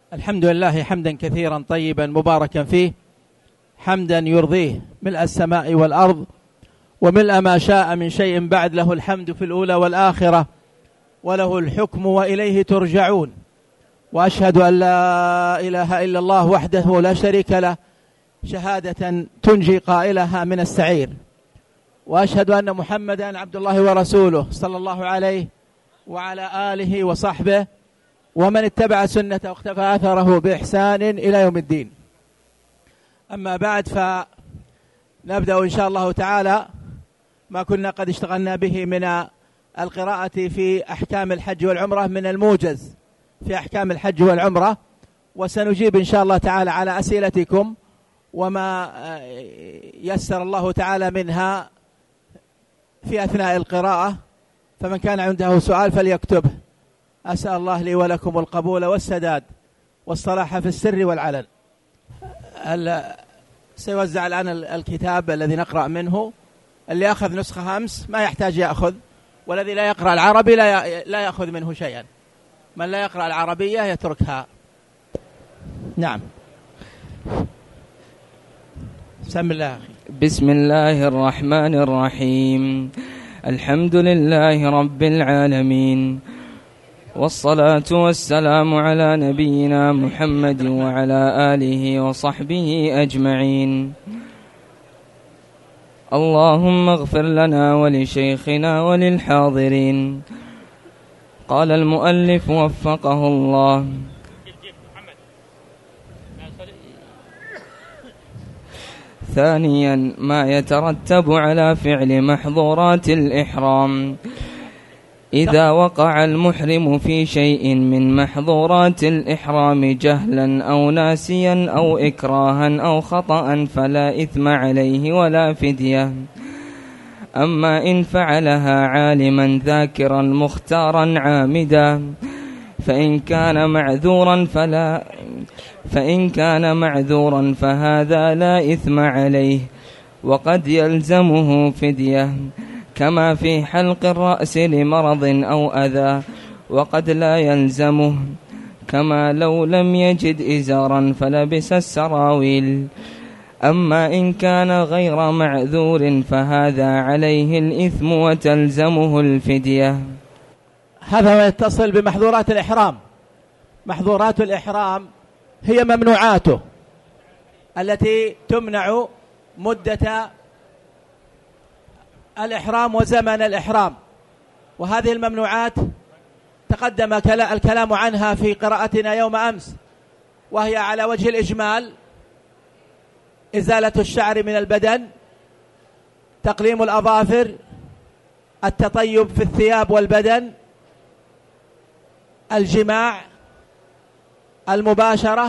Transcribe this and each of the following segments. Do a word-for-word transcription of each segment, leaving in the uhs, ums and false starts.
الحمد لله حمدا كثيرا طيبا مباركا فيه، حمدا يرضيه ملء السماء والأرض وملء ما شاء من شيء بعد. له الحمد في الأولى والآخرة، وله الحكم وإليه ترجعون. وأشهد أن لا إله إلا الله وحده لا شريك له، شهادة تنجي قائلها من السعير. وأشهد أن محمدا عبد الله ورسوله صلى الله عليه وعلى آله وصحبه ومن اتبع سنته واختفى أثره بإحسان إلى يوم الدين. أما بعد، فنبدأ إن شاء الله تعالى ما كنا قد اشتغلنا به من القراءة في أحكام الحج والعمرة من الموجز في أحكام الحج والعمرة، وسنجيب إن شاء الله تعالى على أسئلتكم وما يسر الله تعالى منها في أثناء القراءة، فمن كان عنده سؤال فليكتبه. أسأل الله لي ولكم القبول والسداد والصلاح في السر والعلن. سيوزع الآن الكتاب الذي نقرأ منه. اللي أخذ نسخة أمس ما يحتاج يأخذ، والذي لا يقرأ العربي لا لا يأخذ منه شيئا. من لا يقرأ العربية يتركها. نعم. بسم الله أخي. بسم الله الرحمن الرحيم. الحمد لله رب العالمين، والصلاة والسلام على نبينا محمد وعلى آله وصحبه أجمعين. اللهم اغفر لنا ولشيخنا وللحاضرين. قال المؤلف وفقه الله: ثانيا، ما يترتب على فعل محظورات الإحرام. إذا وقع المحرم في شيء من محظورات الإحرام جهلا أو ناسيا أو إكراها أو خطأ فلا إثم عليه ولا فدية. أما إن فعلها عالما ذاكرا مختارا عامدا فإن كان معذورا فلا فإن كان معذورا فهذا لا إثم عليه، وقد يلزمه فدية، كما في حلق الرأس لمرض أو أذى، وقد لا يلزمه، كما لو لم يجد إزارا فلبس السراويل. أما إن كان غير معذور فهذا عليه الإثم وتلزمه الفدية. هذا ما يتصل بمحظورات الإحرام. محظورات الإحرام هي ممنوعاته التي تمنع مدة الإحرام وزمن الإحرام، وهذه الممنوعات تقدم الكلام عنها في قراءتنا يوم أمس، وهي على وجه الإجمال: إزالة الشعر من البدن، تقليم الأظافر، التطيب في الثياب والبدن، الجماع، المباشرة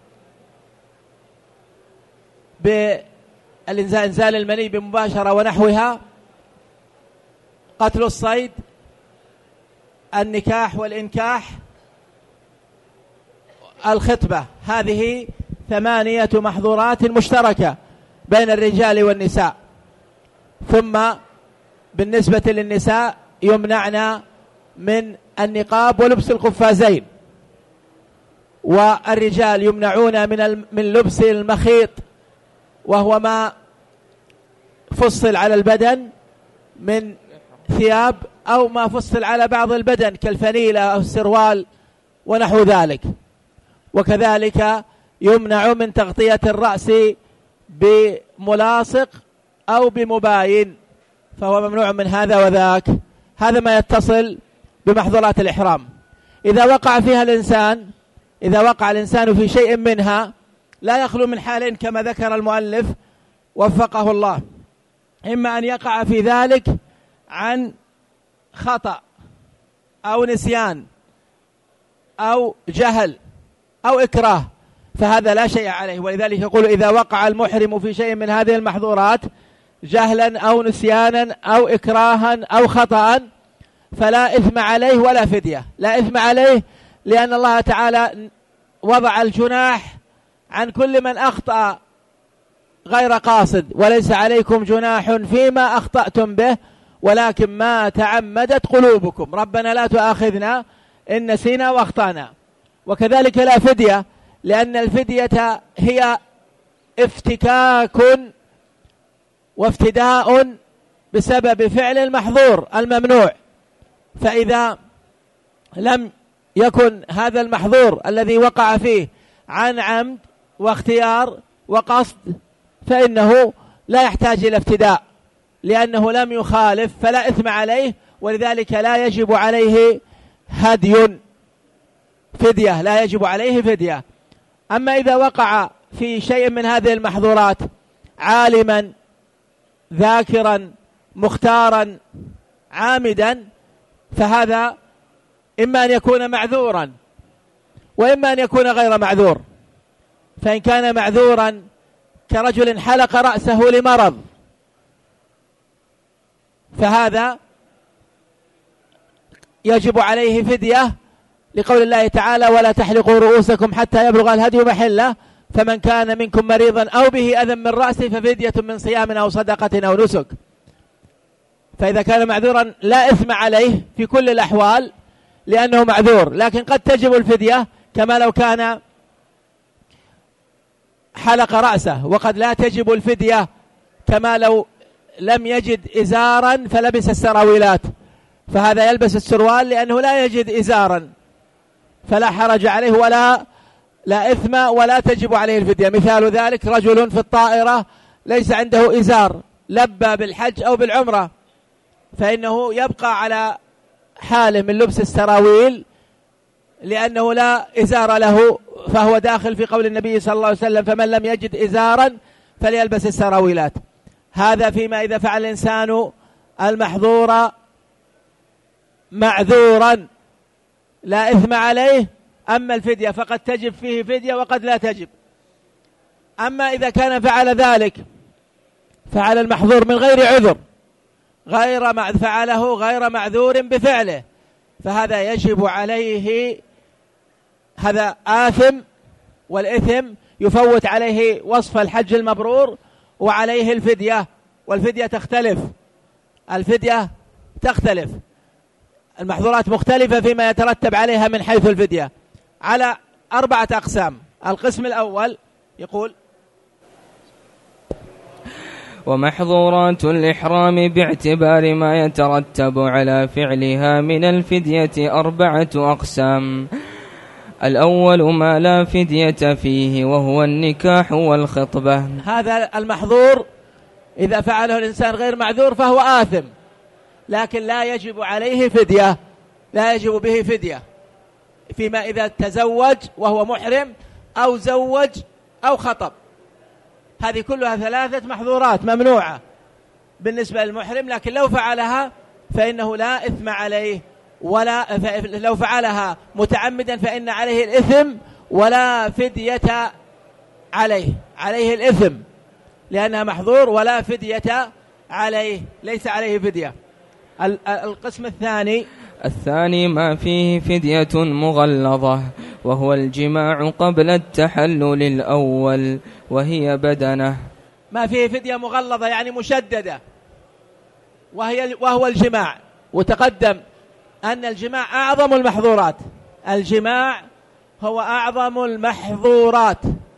بإنزال المني بمباشرة ونحوها، قتل الصيد، النكاح والإنكاح، الخطبة. هذه ثمانية محظورات مشتركة بين الرجال والنساء. ثم بالنسبة للنساء يمنعن من النقاب ولبس القفازين، والرجال يمنعون من من لبس المخيط، وهو ما فصل على البدن من ثياب أو ما فصل على بعض البدن كالفنيلة أو السروال ونحو ذلك. وكذلك يمنع من تغطية الرأس بملاصق أو بمباين، فهو ممنوع من هذا وذاك. هذا ما يتصل بمحظورات الإحرام. إذا وقع فيها الإنسان إذا وقع الإنسان في شيء منها لا يخلو من حالين كما ذكر المؤلف وفقه الله: إما أن يقع في ذلك عن خطأ أو نسيان أو جهل أو إكراه، فهذا لا شيء عليه. ولذلك يقول: إذا وقع المحرم في شيء من هذه المحظورات جهلا أو نسيانا أو إكراها أو خطأ فلا إثم عليه ولا فدية. لا إثم عليه لأن الله تعالى وضع الجناح عن كل من أخطأ غير قاصد: وليس عليكم جناح فيما أخطأتم به ولكن ما تعمدت قلوبكم، ربنا لا تؤاخذنا إن نسينا واخطأنا. وكذلك لا فدية، لأن الفدية هي افتكاك وافتداء بسبب فعل المحظور الممنوع. فإذا لم يكن هذا المحظور الذي وقع فيه عن عمد واختيار وقصد فإنه لا يحتاج إلى افتداء، لأنه لم يخالف فلا إثم عليه، ولذلك لا يجب عليه هدي فدية، لا يجب عليه فدية. أما إذا وقع في شيء من هذه المحظورات عالما ذاكرا مختارا عامدا فهذا إما أن يكون معذورا وإما أن يكون غير معذور. فإن كان معذورا كرجل حلق رأسه لمرض فهذا يجب عليه فدية، لقول الله تعالى: ولا تحلقوا رؤوسكم حتى يبلغ الهدي محله، فمن كان منكم مريضا أو به أذى من رأسه ففدية من صيام أو صدقة أو نسك. فإذا كان معذورا لا إثم عليه في كل الأحوال لأنه معذور، لكن قد تجب الفدية كما لو كان حلق رأسه، وقد لا تجب الفدية كما لو لم يجد إزارا فلبس السراويلات، فهذا يلبس السروال لأنه لا يجد إزارا فلا حرج عليه ولا لا إثم ولا تجب عليه الفدية. مثال ذلك رجل في الطائرة ليس عنده إزار لبى بالحج أو بالعمرة، فإنه يبقى على حاله من لبس السراويل لأنه لا إزار له، فهو داخل في قول النبي صلى الله عليه وسلم: فمن لم يجد إزارا فليلبس السراويلات. هذا فيما إذا فعل الإنسان المحظور معذورا لا إثم عليه. أما الفدية فقد تجب فيه فدية وقد لا تجب. أما إذا كان فعل ذلك فعل المحظور من غير عذر، غير مع فعله غير معذور بفعله، فهذا يجب عليه، هذا آثم، والإثم يفوت عليه وصف الحج المبرور وعليه الفدية. والفدية تختلف، الفدية تختلف، المحظورات مختلفة فيما يترتب عليها من حيث الفدية على أربعة أقسام. القسم الأول يقول: ومحظورات الإحرام باعتبار ما يترتب على فعلها من الفدية أربعة أقسام. الأول ما لا فدية فيه وهو النكاح والخطبة. هذا المحظور إذا فعله الإنسان غير معذور فهو آثم، لكن لا يجب عليه فدية، لا يجب به فدية فيما إذا تزوج وهو محرم أو زوج أو خطب. هذه كلها ثلاثة محظورات ممنوعة بالنسبة للمحرم، لكن لو فعلها فإنه لا إثم عليه، ولا لو فعلها متعمدا فإن عليه الإثم ولا فدية عليه، عليه الإثم لأنها محظور ولا فدية عليه، ليس عليه فدية. القسم الثاني الثاني ما فيه فدية مغلظة وهو الجماع قبل التحلل الأول وهي بدنة. ما فيه فدية مغلظة يعني مشددة، وهي وهو الجماع. وتقدم أن الجماع أعظم المحظورات، الجماع هو أعظم المحظورات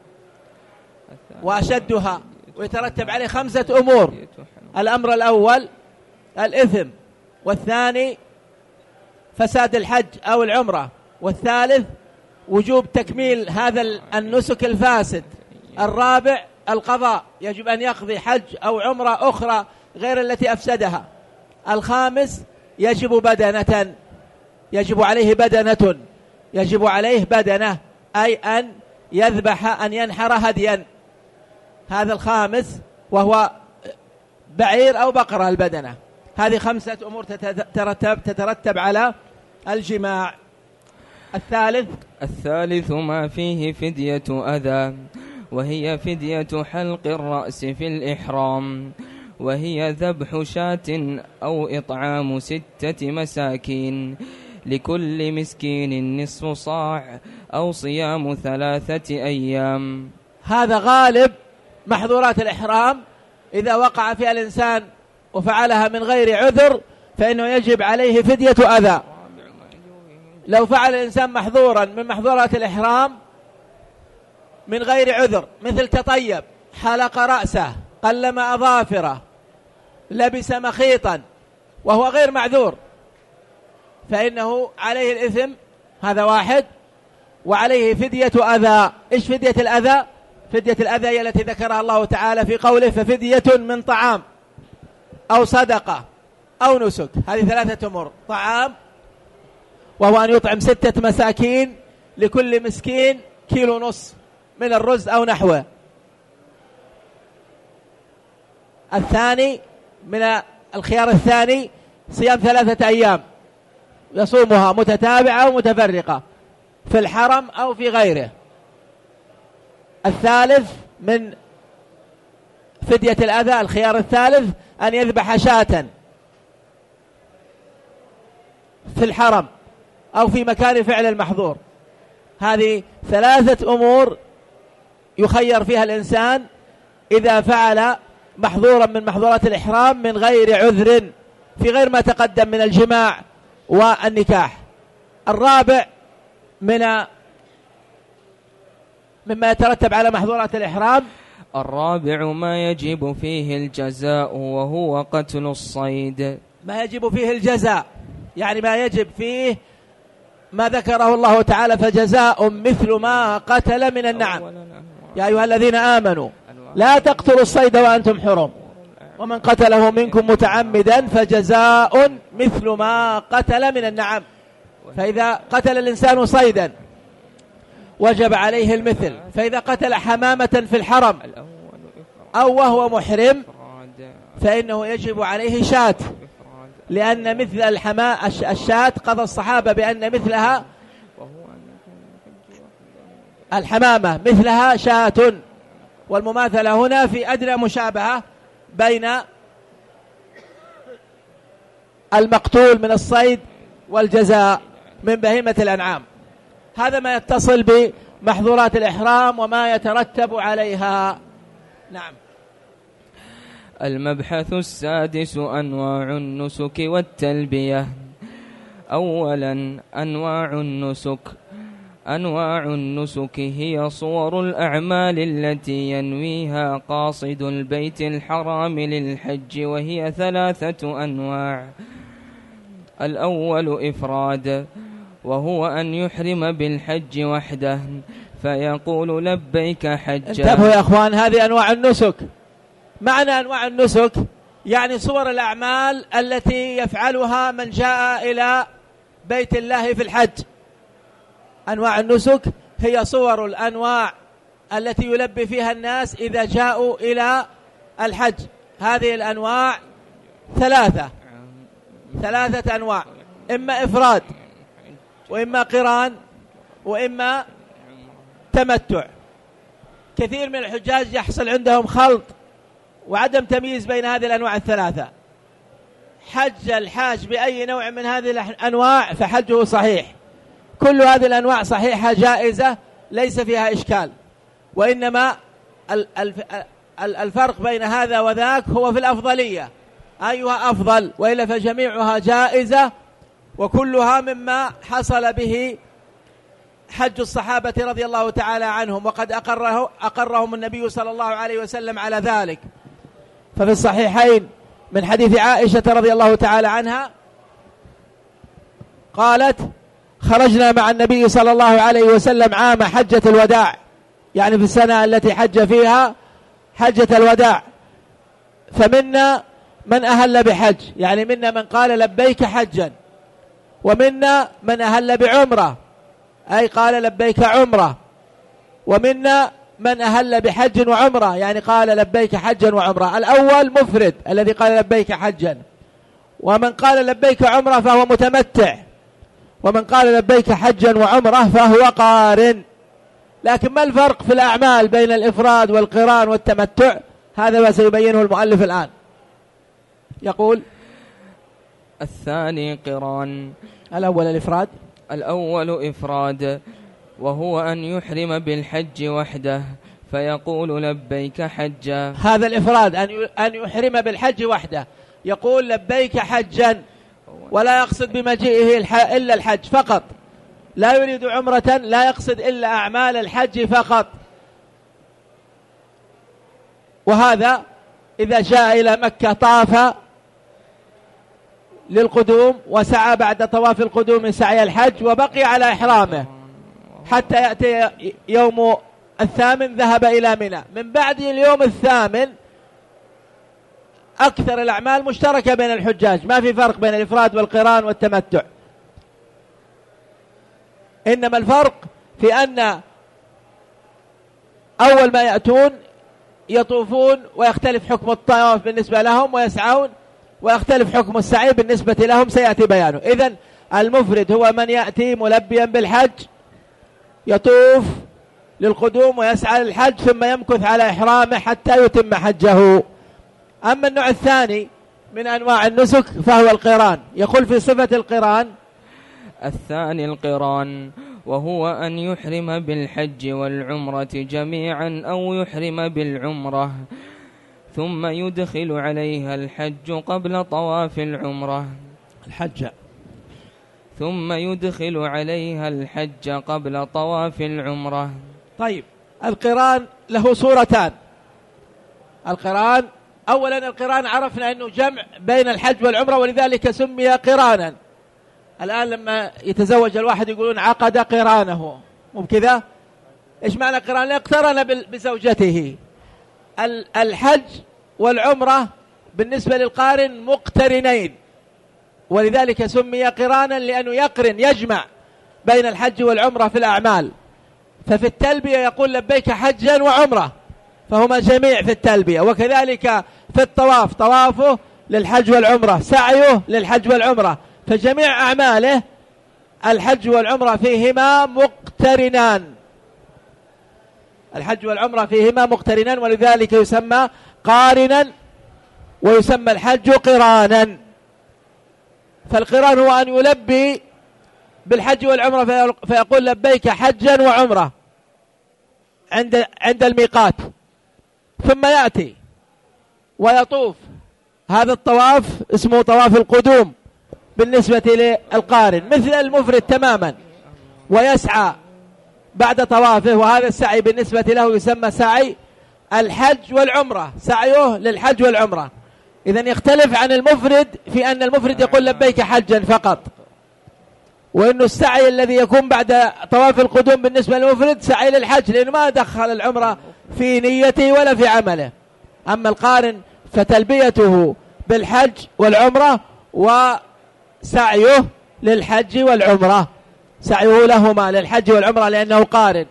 وأشدها، ويترتب عليه خمسة أمور. الأمر الأول الإثم، والثاني فساد الحج أو العمرة، والثالث وجوب تكميل هذا النسك الفاسد، الرابع القضاء، يجب أن يقضي حج أو عمرة أخرى غير التي أفسدها، الخامس يجب بدنة، يجب عليه بدنة، يجب عليه بدنة أي أن يذبح، أن ينحر هديا، هذا الخامس وهو بعير أو بقرة البدنة. هذه خمسة أمور تترتب, تترتب على الجماع. الثالث الثالث ما فيه فدية أذى وهي فدية حلق الرأس في الإحرام، وهي ذبح شاة أو إطعام ستة مساكين لكل مسكين نصف صاع أو صيام ثلاثة أيام. هذا غالب محظورات الإحرام، إذا وقع فيها الإنسان وفعلها من غير عذر فإنه يجب عليه فدية أذى. لو فعل الإنسان محظورا من محظورات الإحرام من غير عذر، مثل تطيب، حلق رأسه، قلم أظافره، لبس مخيطا وهو غير معذور، فإنه عليه الإثم، هذا واحد، وعليه فدية أذى. إيش فدية الأذى؟ فدية الأذى هي التي ذكرها الله تعالى في قوله ففدية من طعام أو صدقة أو نسك. هذه ثلاثة أمور: طعام، وهو أن يطعم ستة مساكين لكل مسكين كيلو نص من الرز أو نحوه. الثاني من الخيار الثاني صيام ثلاثة أيام يصومها متتابعة أو متفرقة في الحرم أو في غيره. الثالث من فدية الأذى، الخيار الثالث أن يذبح شاة في الحرم أو في مكان فعل المحظور. هذه ثلاثة أمور يخير فيها الإنسان إذا فعل محظورا من محظورات الإحرام من غير عذر، في غير ما تقدم من الجماع والنكاح. الرابع من مما يترتب على محظورات الإحرام، الرابع ما يجب فيه الجزاء وهو قتل الصيد. ما يجب فيه الجزاء يعني ما يجب فيه ما ذكره الله تعالى: فجزاء مثل ما قتل من النعم. يا أيها الذين آمنوا لا تقتلوا الصيد وأنتم حرم ومن قتله منكم متعمدا فجزاء مثل ما قتل من النعم. فإذا قتل الإنسان صيدا وجب عليه المثل، فإذا قتل حمامة في الحرم أو وهو محرم فإنه يجب عليه شاة، لأن مثل الحماء الشاة قضى الصحابة بأن مثلها الحمامة مثلها شاة، والمماثلة هنا في أدنى مشابهة بين المقتول من الصيد والجزاء من بهيمة الأنعام. هذا ما يتصل بمحظورات الإحرام وما يترتب عليها. نعم. المبحث السادس أنواع النسك والتلبية. أولا أنواع النسك. أنواع النسك هي صور الأعمال التي ينويها قاصد البيت الحرام للحج، وهي ثلاثة أنواع. الأول إفراد، وهو أن يحرم بالحج وحده فيقول لبيك حجا. انتبهوا يا أخوان، هذه أنواع النسك. معنى أنواع النسك يعني صور الأعمال التي يفعلها من جاء إلى بيت الله في الحج. أنواع النسك هي صور الأنواع التي يلبي فيها الناس إذا جاءوا إلى الحج. هذه الأنواع ثلاثة ثلاثة أنواع: إما إفراد، وإما قران، وإما تمتع. كثير من الحجاج يحصل عندهم خلط وعدم تمييز بين هذه الأنواع الثلاثة. حج الحاج بأي نوع من هذه الأنواع فحجه صحيح، كل هذه الأنواع صحيحة جائزة ليس فيها إشكال، وإنما الفرق بين هذا وذاك هو في الأفضلية، أيها أفضل، وإلا فجميعها جائزة وكلها مما حصل به حج الصحابة رضي الله تعالى عنهم، وقد أقره أقرهم النبي صلى الله عليه وسلم على ذلك. ففي الصحيحين من حديث عائشة رضي الله تعالى عنها قالت: خرجنا مع النبي صلى الله عليه وسلم عام حجة الوداع، يعني في السنة التي حج فيها حجة الوداع، فمنا من أهل بحج، يعني منا من قال لبيك حجا، ومنا من أهل بعمرة أي قال لبيك عمرة، ومنا من أهل بحج وعمرة يعني قال لبيك حجا وعمرة. الأول مفرد الذي قال لبيك حجا، ومن قال لبيك عمرة فهو متمتع، ومن قال لبيك حجا وعمرة فهو قارن. لكن ما الفرق في الأعمال بين الإفراد والقران والتمتع؟ هذا ما سيبينه المؤلف الآن. يقول: الثاني قران. الأول الإفراد. الأول إفراد، وهو أن يحرم بالحج وحده فيقول لبيك حجا. هذا الإفراد، أن يحرم بالحج وحده، يقول لبيك حجا ولا يقصد بمجيئه إلا الحج فقط، لا يريد عمرة لا يقصد إلا أعمال الحج فقط. وهذا إذا جاء إلى مكة طاف للقدوم وسعى بعد طواف القدوم سعي الحج وبقي على إحرامه حتى يأتي يوم الثامن ذهب إلى منى. من بعد اليوم الثامن أكثر الأعمال مشتركة بين الحجاج، ما في فرق بين الإفراد والقران والتمتع، إنما الفرق في أن أول ما يأتون يطوفون ويختلف حكم الطواف بالنسبة لهم ويسعون، ويختلف حكم السعي بالنسبة لهم سيأتي بيانه. إذن المفرد هو من يأتي ملبيا بالحج يطوف للقدوم ويسعى للحج ثم يمكث على إحرامه حتى يتم حجه. أما النوع الثاني من أنواع النسك فهو القران. يقول في صفة القران: الثاني القران، وهو أن يحرم بالحج والعمرة جميعا أو يحرم بالعمرة ثم يدخل عليها الحج قبل طواف العمرة الحج ثم يدخل عليها الحج قبل طواف العمرة. طيب، القران له صورتان. القران أولا القران عرفنا أنه جمع بين الحج والعمرة ولذلك سمي قرانا. الآن لما يتزوج الواحد يقولون عقد قرانه، مو كذا؟ إيش معنى قران؟ اقترن بزوجته. الحج والعمرة بالنسبة للقارن مقترنين ولذلك سمي قرانا لأنه يقرن يجمع بين الحج والعمرة في الأعمال. ففي التلبية يقول لبيك حجا وعمرة، فهما جميع في التلبية. وكذلك في الطواف طوافه للحج والعمرة، سعيه للحج والعمرة، فجميع أعماله الحج والعمرة فيهما مقترنان. الحج والعمرة فيهما مقترنان ولذلك يسمى قارنا ويسمى الحج قرانا. فالقران هو أن يلبي بالحج والعمرة فيقول لبيك حجا وعمرة عند عند الميقات، ثم يأتي ويطوف. هذا الطواف اسمه طواف القدوم بالنسبة للقارن مثل المفرد تماما، ويسعى بعد طوافه، وهذا السعي بالنسبة له يسمى سعي الحج والعمرة، سعيه للحج والعمرة. إذن يختلف عن المفرد في أن المفرد يقول لبيك حجا فقط، وأنه السعي الذي يكون بعد طواف القدوم بالنسبة للمفرد سعي للحج لأنه ما دخل العمرة في نيته ولا في عمله. أما القارن فتلبيته بالحج والعمرة وسعيه للحج والعمرة، سعيه لهما للحج والعمرة لأنه قارن.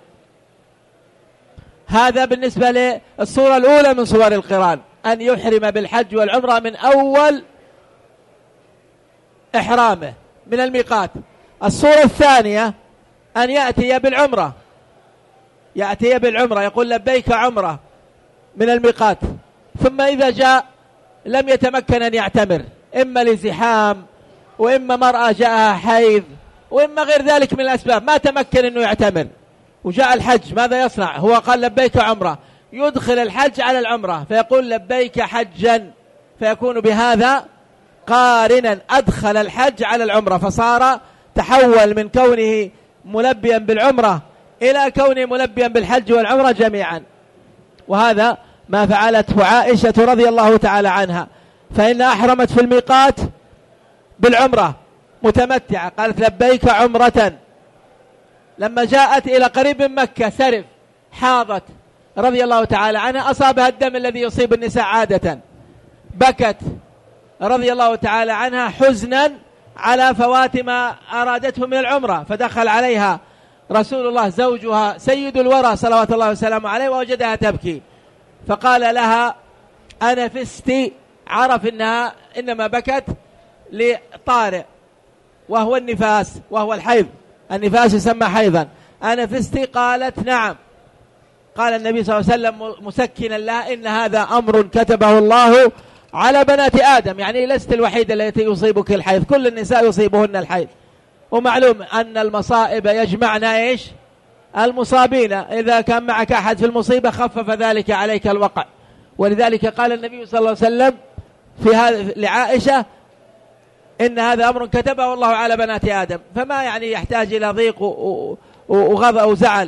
هذا بالنسبة للصورة الأولى من صور القران، أن يحرم بالحج والعمرة من أول إحرامه من الميقات. الصورة الثانية أن يأتي بالعمرة، يأتي بالعمرة يقول لبيك عمرة من الميقات، ثم إذا جاء لم يتمكن أن يعتمر، إما لزحام وإما مرأة جاءها حيض وإما غير ذلك من الأسباب، ما تمكن أنه يعتمر وجاء الحج، ماذا يصنع؟ هو قال لبيك عمرة، يدخل الحج على العمرة فيقول لبيك حجا، فيكون بهذا قارنا أدخل الحج على العمرة، فصار تحول من كونه ملبيا بالعمرة إلى كونه ملبيا بالحج والعمرة جميعا. وهذا ما فعلته عائشة رضي الله تعالى عنها، فإن أحرمت في الميقات بالعمرة متمتعة، قالت لبيك عمرة. لما جاءت إلى قريب من مكة سرف حاضت رضي الله تعالى عنها، أصابها الدم الذي يصيب النساء عادة، بكت رضي الله تعالى عنها حزنا على فوات ما أرادته من العمرة، فدخل عليها رسول الله زوجها سيد الورى صلوات الله وسلامه عليه ووجدها تبكي، فقال لها أنا فستي، عرف إنها إنما بكت لطارئ وهو النفاس وهو الحيض، النفاس يسمى حيضا. أنا فستي؟ قالت نعم. قال النبي صلى الله عليه وسلم مسكنا لها إن هذا أمر كتبه الله على بنات آدم، يعني لست الوحيدة التي يصيبك الحيض، كل النساء يصيبهن الحيض، ومعلوم أن المصائب يجمعنا إيش؟ المصابين، إذا كان معك أحد في المصيبة خفف ذلك عليك الوقع. ولذلك قال النبي صلى الله عليه وسلم في هذا لعائشة إن هذا أمر كتبه الله على بنات آدم، فما يعني يحتاج إلى ضيق وغضب وزعل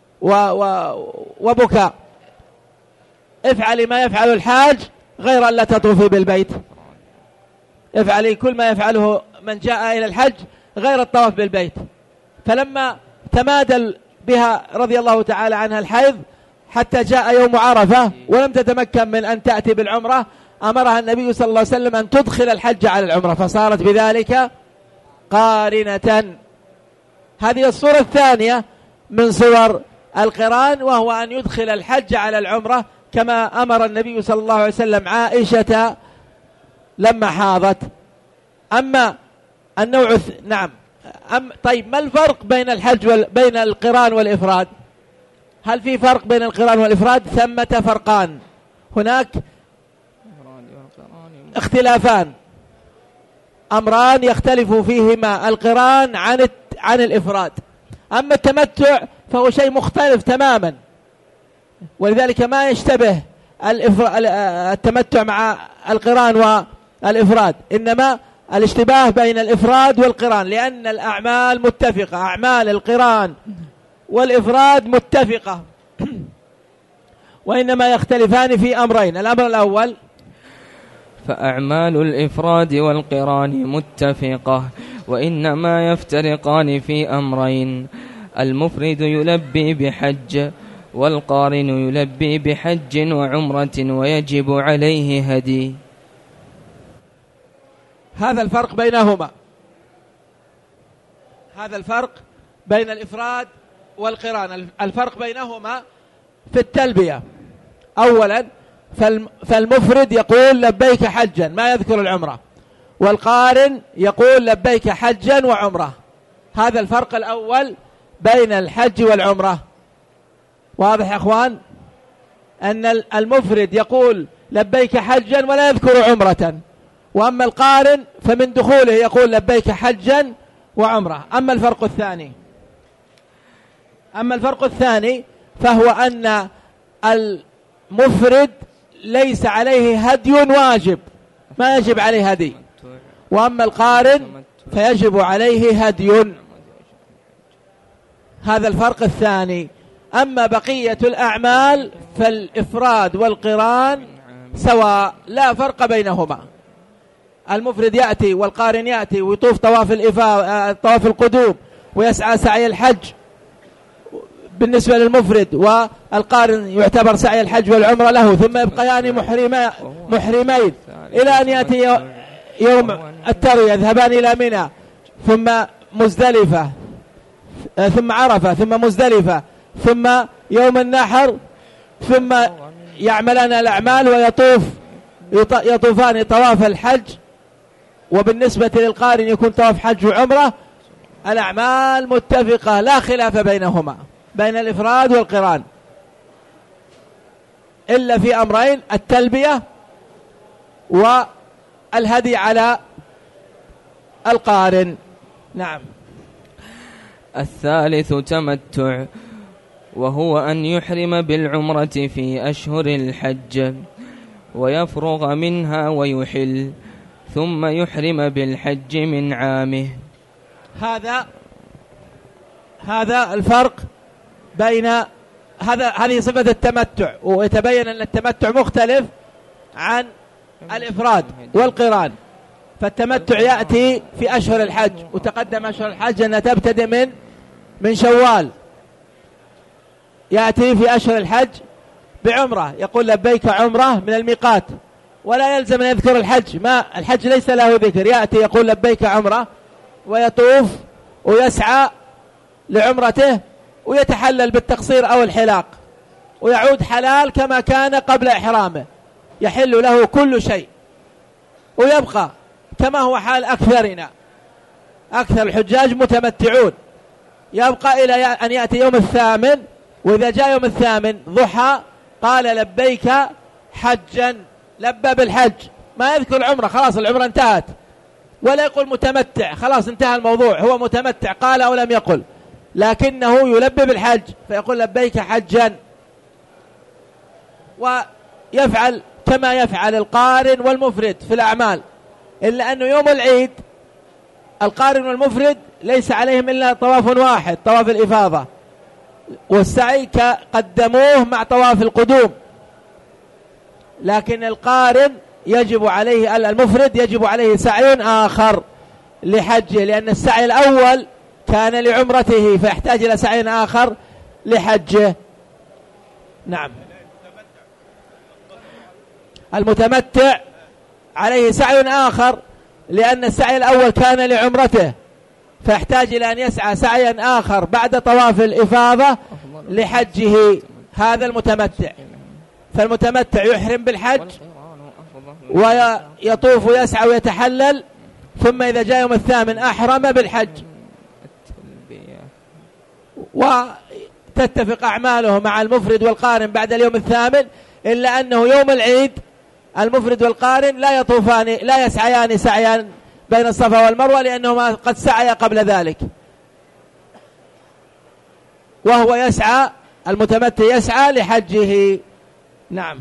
وبكاء. افعلي ما يفعل الحاج غير أن لا تطوفي بالبيت، افعلي كل ما يفعله من جاء إلى الحج غير الطواف بالبيت. فلما تمادل بها رضي الله تعالى عنها الحيض حتى جاء يوم عرفة ولم تتمكن من أن تأتي بالعمرة، أمرها النبي صلى الله عليه وسلم أن تدخل الحج على العمرة، فصارت بذلك قارنة. هذه الصورة الثانية من صور القران، وهو أن يدخل الحج على العمرة، كما أمر النبي صلى الله عليه وسلم عائشة لما حاضت. أما النوع الث... نعم أم... طيب ما الفرق بين الحج وال... بين القران والإفراد؟ هل في فرق بين القران والإفراد؟ ثمة فرقان، هناك اختلافان، أمران يختلف فيهما القران عن الت... عن الإفراد. أما التمتع فهو شيء مختلف تماما، ولذلك ما يشتبه الإفر... التمتع مع القران والإفراد، إنما الاشتباه بين الإفراد والقران، لأن الأعمال متفقة، أعمال القران والإفراد متفقة، وإنما يختلفان في أمرين. الأمر الأول فأعمال الإفراد والقران متفقة، وإنما يفترقان في أمرين: المفرد يلبي بحج، والقارن يلبي بحج وعمرة ويجب عليه هدي. هذا الفرق بينهما، هذا الفرق بين الإفراد والقران. الفرق بينهما في التلبية. أولا فالمفرد يقول لبيك حجا ما يذكر العمرة، والقارن يقول لبيك حجا وعمرة. هذا الفرق الأول بين الحج والعمرة. واضح يا أخوان؟ أن المفرد يقول لبيك حجا ولا يذكر عمرة، وأما القارن فمن دخوله يقول لبيك حجا وعمرة. أما الفرق الثاني أما الفرق الثاني فهو أن المفرد ليس عليه هدي واجب، ما يجب عليه هدي، وأما القارن فيجب عليه هدي. هذا الفرق الثاني. أما بقية الأعمال فالإفراد والقران سواء، لا فرق بينهما. المفرد يأتي والقارن يأتي ويطوف طواف الإفاضة، طواف القدوم، ويسعى سعي الحج بالنسبة للمفرد، والقارن يعتبر سعي الحج والعمرة له، ثم يبقيان محرمين إلى أن يأتي يوم التروية، يذهبان إلى منى ثم مزدلفة ثم عرفة ثم مزدلفة ثم يوم النحر، ثم يعملان الأعمال ويطوف يطوفان طواف الحج. وبالنسبة للقارن يكون طواف حج وعمرة. الأعمال متفقة لا خلاف بينهما بين الإفراد والقران، إلا في أمرين: التلبية والهدي على القارن. نعم. الثالث تمتع، وهو أن يحرم بالعمرة في أشهر الحج ويفرغ منها ويحل، ثم يحرم بالحج من عامه. هذا هذا الفرق بين هذا هذه صفة التمتع، ويتبين أن التمتع مختلف عن الإفراد والقران. فالتمتع يأتي في أشهر الحج، وتقدم أشهر الحج أنها تبتدئ من من شوال. يأتي في أشهر الحج بعمرة، يقول لبيك عمرة من الميقات، ولا يلزم أن يذكر الحج، ما الحج ليس له ذكر. يأتي يقول لبيك عمرة ويطوف ويسعى لعمرته ويتحلل بالتقصير أو الحلاق، ويعود حلال كما كان قبل إحرامه، يحل له كل شيء، ويبقى كما هو حال أكثرنا. أكثر الحجاج متمتعون، يبقى إلى أن يأتي يوم الثامن، وإذا جاء يوم الثامن ضحى قال لبيك حجا، لبى بالحج، ما يذكر العمرة، خلاص العمرة انتهت، ولا يقول متمتع، خلاص انتهى الموضوع، هو متمتع قال أو لم يقل، لكنه يلبي بالحج فيقول لبيك حجا، ويفعل كما يفعل القارن والمفرد في الأعمال، إلا أنه يوم العيد القارن والمفرد ليس عليهم إلا طواف واحد، طواف الإفاضة، والسعي قدموه مع طواف القدوم. لكن القارن يجب عليه، المفرد يجب عليه سعي آخر لحجه، لأن السعي الأول كان لعمرته فيحتاج إلى سعي آخر لحجه. نعم. المتمتع عليه سعي آخر، لأن السعي الأول كان لعمرته فيحتاج إلى أن يسعى سعيا آخر بعد طواف الإفاضة لحجه. هذا المتمتع. فالمتمتع يحرم بالحج ويطوف ويسعى ويتحلل، ثم إذا جاء يوم الثامن أحرم بالحج، وتتفق أعماله مع المفرد والقارن بعد اليوم الثامن، إلا أنه يوم العيد المفرد والقارن لا يطوفان لا يسعيان سعيا بين الصفا والمروة، لأنهما قد سعي قبل ذلك، وهو يسعى المتمتع يسعى لحجه. نعم.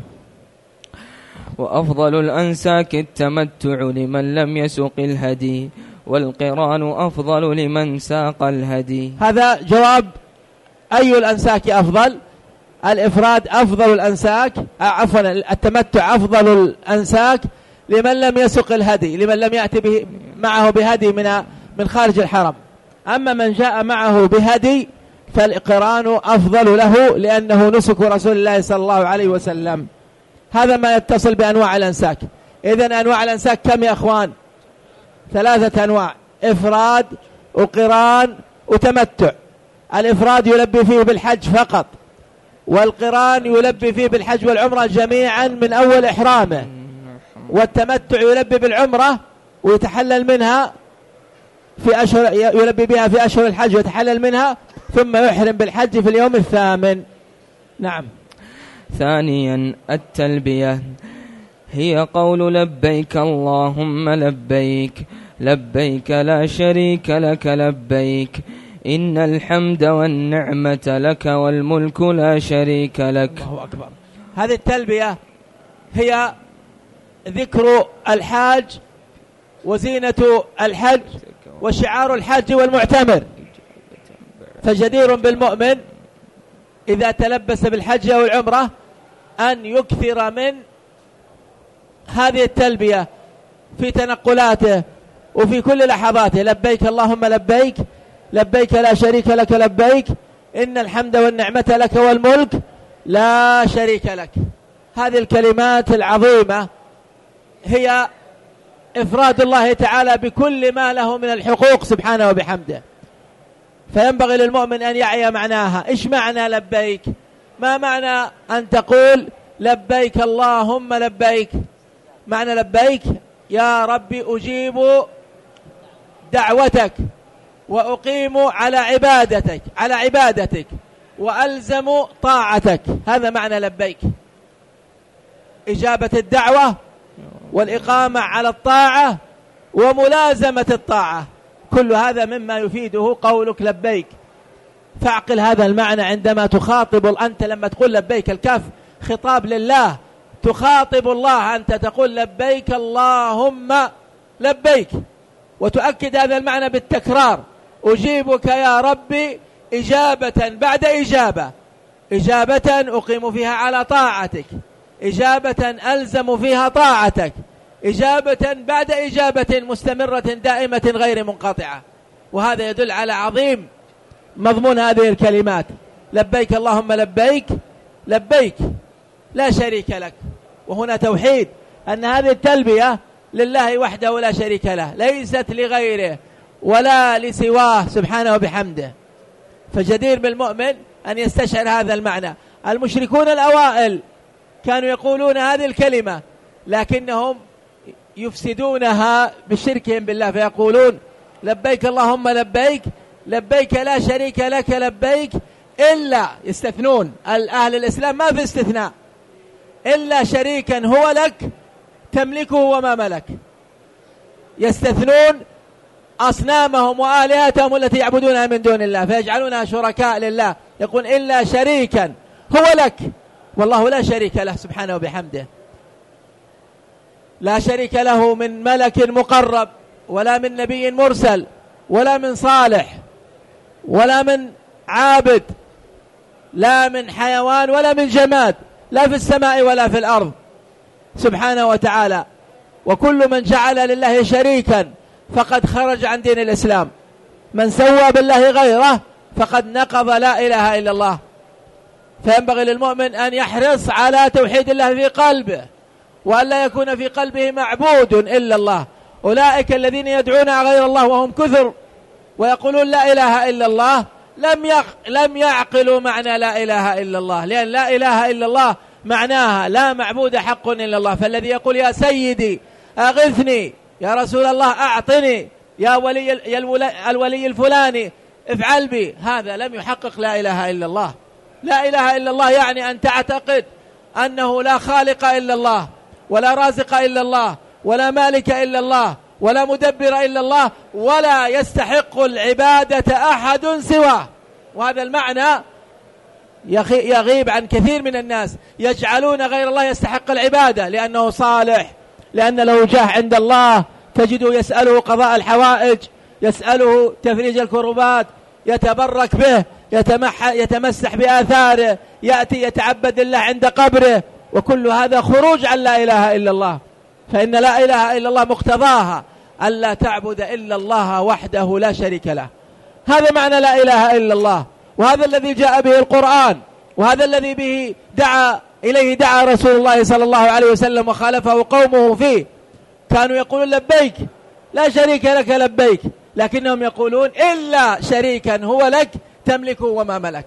وأفضل الأنساك التمتع لمن لم يسق الهدي، والقران أفضل لمن ساق الهدي. هذا جواب أي الأنساك أفضل. الإفراد أفضل الأنساك، عفوا التمتع أفضل الأنساك لمن لم يسق الهدي، لمن لم يأتي به معه بهدي من من خارج الحرم. أما من جاء معه بهدي فالقران أفضل له، لأنه نسك رسول الله صلى الله عليه وسلم. هذا ما يتصل بأنواع الأنساك. إذن أنواع الأنساك كم يا أخوان؟ ثلاثة أنواع: إفراد وقران وتمتع. الإفراد يلبي فيه بالحج فقط، والقران يلبي فيه بالحج والعمرة جميعا من أول إحرامه، والتمتع يلبي بالعمرة ويتحلل منها في أشهر، يلبي بها في أشهر الحج ويتحلل منها، ثم يحرم بالحج في اليوم الثامن. نعم. ثانيا التلبية، هي قول لبيك اللهم لبيك، لبيك لا شريك لك لبيك، إن الحمد والنعمة لك والملك لا شريك لك. الله أكبر. هذه التلبية هي ذكر الحاج وزينة الحج وشعار الحاج والمعتمر، فجدير بالمؤمن إذا تلبس بالحج أو العمرة أن يكثر من هذه التلبية في تنقلاته وفي كل لحظاته: لبيك اللهم لبيك، لبيك لا شريك لك لبيك، إن الحمد والنعمة لك والملك لا شريك لك. هذه الكلمات العظيمة هي إفراد الله تعالى بكل ما له من الحقوق سبحانه وبحمده، فينبغي للمؤمن أن يعي معناها. إيش معنى لبيك؟ ما معنى أن تقول لبيك اللهم لبيك؟ معنى لبيك: يا ربي أجيب دعوتك وأقيم على عبادتك على عبادتك وألزم طاعتك. هذا معنى لبيك، إجابة الدعوة والإقامة على الطاعة وملازمة الطاعة، كل هذا مما يفيده قولك لبيك. فاعقل هذا المعنى عندما تخاطب أنت، لما تقول لبيك الكاف خطاب لله، تخاطب الله، أنت تقول لبيك اللهم لبيك، وتؤكد هذا المعنى بالتكرار: أجيبك يا ربي إجابة بعد إجابة، إجابة أقيم فيها على طاعتك، إجابة ألزم فيها طاعتك، إجابة بعد إجابة مستمرة دائمة غير منقطعة. وهذا يدل على عظيم مضمون هذه الكلمات: لبيك اللهم لبيك، لبيك لا شريك لك. وهنا توحيد، أن هذه التلبية لله وحده لا شريك له، ليست لغيره ولا لسواه سبحانه وبحمده. فجدير بالمؤمن أن يستشعر هذا المعنى. المشركون الأوائل كانوا يقولون هذه الكلمة، لكنهم يفسدونها بشركهم بالله، فيقولون لبيك اللهم لبيك، لبيك لا شريك لك لبيك، إلا يستثنون أهل الإسلام، ما في استثناء، إلا شريكا هو لك تملكه وما ملك. يستثنون أصنامهم وآلهتهم التي يعبدونها من دون الله فيجعلونها شركاء لله، يقول إلا شريكا هو لك، والله لا شريك له سبحانه وبحمده، لا شريك له من ملك مقرب ولا من نبي مرسل ولا من صالح ولا من عابد، لا من حيوان ولا من جماد، لا في السماء ولا في الأرض سبحانه وتعالى. وكل من جعل لله شريكا فقد خرج عن دين الإسلام. من سوى بالله غيره فقد نقض لا إله إلا الله. فينبغي للمؤمن أن يحرص على توحيد الله في قلبه، وأن لا يكون في قلبه معبود إلا الله. أولئك الذين يدعون غير الله وهم كثر ويقولون لا إله إلا الله لم لم يعقلوا معنى لا إله إلا الله، لأن لا إله إلا الله معناها لا معبود حق إلا الله. فالذي يقول يا سيدي أغثني، يا رسول الله أعطني، يا ولي يا الولي الفلاني افعل بي، هذا لم يحقق لا إله إلا الله. لا إله إلا الله يعني أن تعتقد أنه لا خالق إلا الله، ولا رازق إلا الله، ولا مالك إلا الله، ولا مدبر إلا الله، ولا يستحق العبادة أحد سواه. وهذا المعنى يغيب عن كثير من الناس، يجعلون غير الله يستحق العبادة لأنه صالح، لأن له جاه عند الله، تجده يسأله قضاء الحوائج، يسأله تفريج الكربات، يتبرك به، يتمسح بآثاره، يأتي يتعبد الله عند قبره. وكل هذا خروج عن لا إله إلا الله. فإن لا إله إلا الله مقتضاها ألا تعبد إلا الله وحده لا شريك له. هذا معنى لا إله إلا الله، وهذا الذي جاء به القرآن، وهذا الذي به دعا إليه دعا رسول الله صلى الله عليه وسلم وخالفه قومه فيه. كانوا يقولون لبيك لا شريك لك لبيك، لكنهم يقولون إلا شريكا هو لك تملكه وما ملك.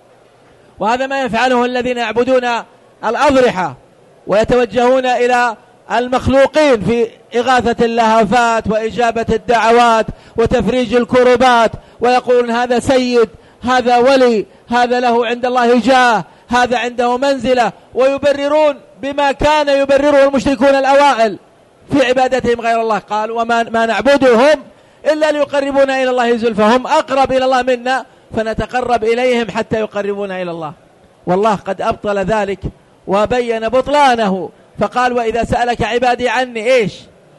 وهذا ما يفعله الذين يعبدون الأضرحة ويتوجهون إلى المخلوقين في إغاثة اللهفات وإجابة الدعوات وتفريج الكربات، ويقولون هذا سيد، هذا ولي، هذا له عند الله جاه، هذا عنده منزلة، ويبررون بما كان يبرره المشركون الأوائل في عبادتهم غير الله. قال وما ما نعبدهم إلا ليقربونا إلى الله زلفى، هم أقرب إلى الله منا فنتقرب إليهم حتى يقربونا إلى الله. والله قد أبطل ذلك وبين بطلانه، فقال وإذا سألك عبادي عني إيش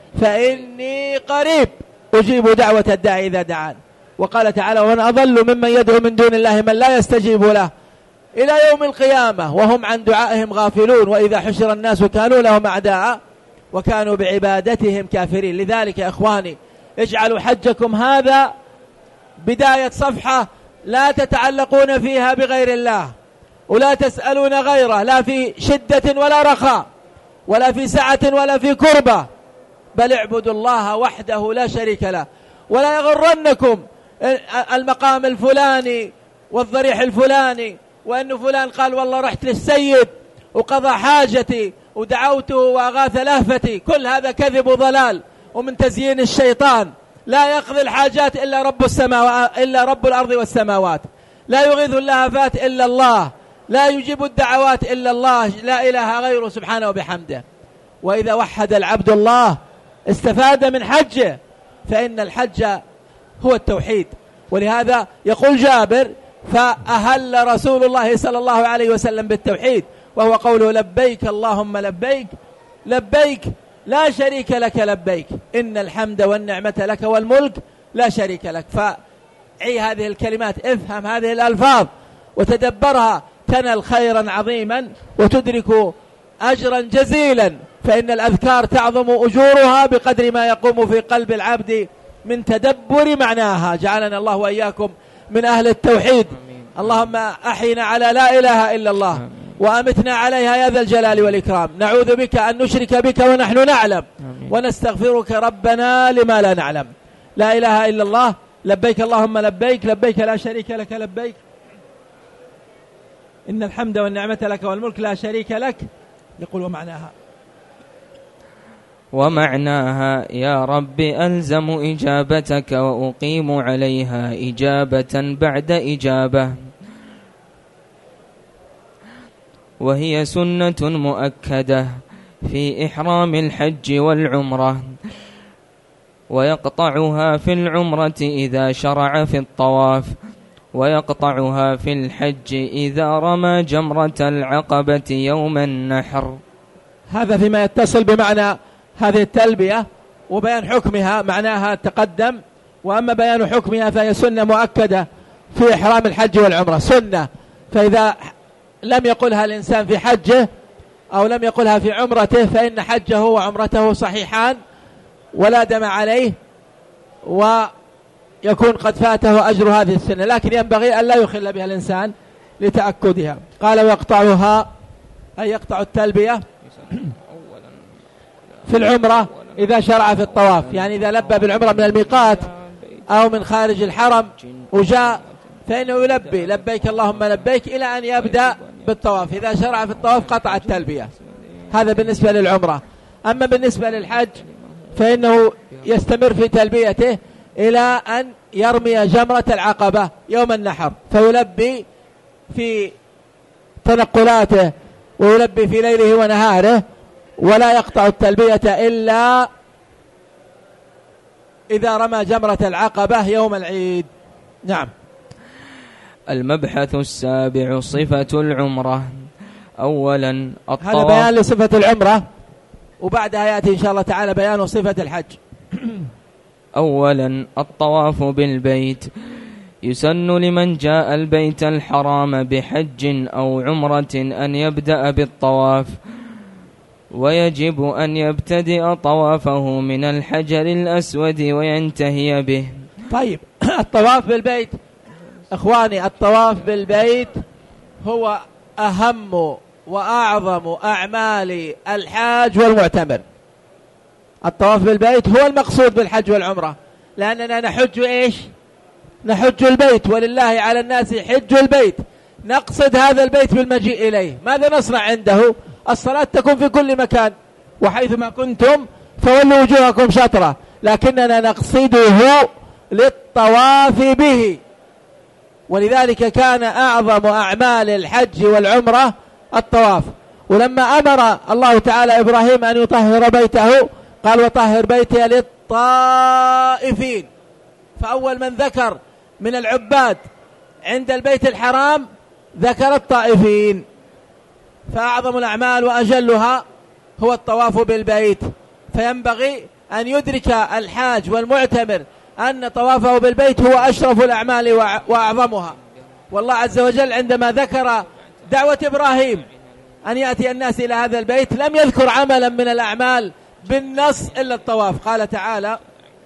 فإني قريب أجيب دعوة الداعي إذا دعان. وقال تعالى ومن أضل ممن يدعو من دون الله من لا يستجيب له إلى يوم القيامة وهم عن دعائهم غافلون وإذا حشر الناس كانوا لهم أعداء وكانوا بعبادتهم كافرين. لذلك يا إخواني اجعلوا حجكم هذا بداية صفحة لا تتعلقون فيها بغير الله، ولا تسألون غيره، لا في شدة ولا رخاء، ولا في سعة ولا في كربة، بل اعبدوا الله وحده لا شريك له. ولا يغرنكم المقام الفلاني والضريح الفلاني، وأن فلان قال والله رحت للسيد وقضى حاجتي ودعوته وأغاث لهفتي. كل هذا كذب وضلال ومن تزيين الشيطان. لا يقضي الحاجات إلا رب السماوات إلا رب الأرض والسماوات، لا يغيث اللهفات إلا الله، لا يجيب الدعوات إلا الله، لا إله غيره سبحانه وبحمده. وإذا وحد العبد الله استفاد من حجه، فإن الحج هو التوحيد. ولهذا يقول جابر فأهل رسول الله صلى الله عليه وسلم بالتوحيد، وهو قوله لبيك اللهم لبيك لبيك لا شريك لك لبيك إن الحمد والنعمة لك والملك لا شريك لك. فعي هذه الكلمات، افهم هذه الألفاظ وتدبرها، تنل خيرا عظيما وتدرك أجرا جزيلا. فإن الأذكار تعظم أجورها بقدر ما يقوم في قلب العبد من تدبر معناها. جعلنا الله وإياكم من أهل التوحيد. اللهم أحينا على لا إله إلا الله وأمتنا عليها يا ذا الجلال والإكرام. نعوذ بك أن نشرك بك ونحن نعلم، ونستغفرك ربنا لما لا نعلم. لا إله إلا الله. لبيك اللهم لبيك لبيك لا شريك لك لبيك إن الحمد والنعمة لك والملك لا شريك لك. يقول ومعناها ومعناها يا رب ألزم إجابتك وأقيم عليها إجابة بعد إجابة، وهي سنة مؤكدة في إحرام الحج والعمرة، ويقطعها في العمرة إذا شرع في الطواف، ويقطعها في الحج إذا رمى جمرة العقبة يوم النحر. هذا فيما يتصل بمعنى هذه التلبية وبيان حكمها. معناها تقدم وأما بيان حكمها فهي سنة مؤكدة في إحرام الحج والعمرة، سنة. فإذا لم يقلها الإنسان في حجه أو لم يقلها في عمرته فإن حجه وعمرته صحيحان ولا دم عليه، ويكون قد فاته أجر هذه السنة، لكن ينبغي أن لا يخل بها الإنسان لتأكدها. قال ويقطعها أي يقطع التلبية في العمرة إذا شرع في الطواف، يعني إذا لبى بالعمرة من الميقات أو من خارج الحرم وجاء فإنه يلبي لبيك اللهم لبيك إلى أن يبدأ بالطواف. إذا شرع في الطواف قطع التلبية. هذا بالنسبة للعمرة. أما بالنسبة للحج فإنه يستمر في تلبيته إلى أن يرمي جمرة العقبة يوم النحر، فيلبي في تنقلاته ويلبي في ليله ونهاره، ولا يقطع التلبية إلا إذا رمى جمرة العقبة يوم العيد. نعم. المبحث السابع صفة العمرة. أولا الطواف. هذا بيان لصفة العمرة، وبعدها يأتي إن شاء الله تعالى بيان صفة الحج. أولا الطواف بالبيت. يسن لمن جاء البيت الحرام بحج أو عمرة أن يبدأ بالطواف، ويجب أن يبتدئ طوافه من الحجر الأسود وينتهي به. طيب الطواف بالبيت إخواني، الطواف بالبيت هو أهم وأعظم أعمال الحاج والمعتمر. الطواف بالبيت هو المقصود بالحج والعمرة، لأننا نحج إيش؟ نحج البيت، ولله على الناس حج البيت. نقصد هذا البيت بالمجيء إليه. ماذا نصنع عنده؟ الصلاة تكون في كل مكان، وحيثما كنتم فولوا وجوهكم شطرة، لكننا نقصده للطواف به. ولذلك كان أعظم أعمال الحج والعمرة الطواف. ولما أمر الله تعالى إبراهيم أن يطهر بيته قال وطهر بيتي للطائفين، فأول من ذكر من العباد عند البيت الحرام ذكر الطائفين. فأعظم الأعمال وأجلها هو الطواف بالبيت، فينبغي أن يدرك الحاج والمعتمر أن طوافه بالبيت هو أشرف الأعمال وأعظمها. والله عز وجل عندما ذكر دعوة إبراهيم أن يأتي الناس إلى هذا البيت لم يذكر عملا من الأعمال بالنص إلا الطواف. قال تعالى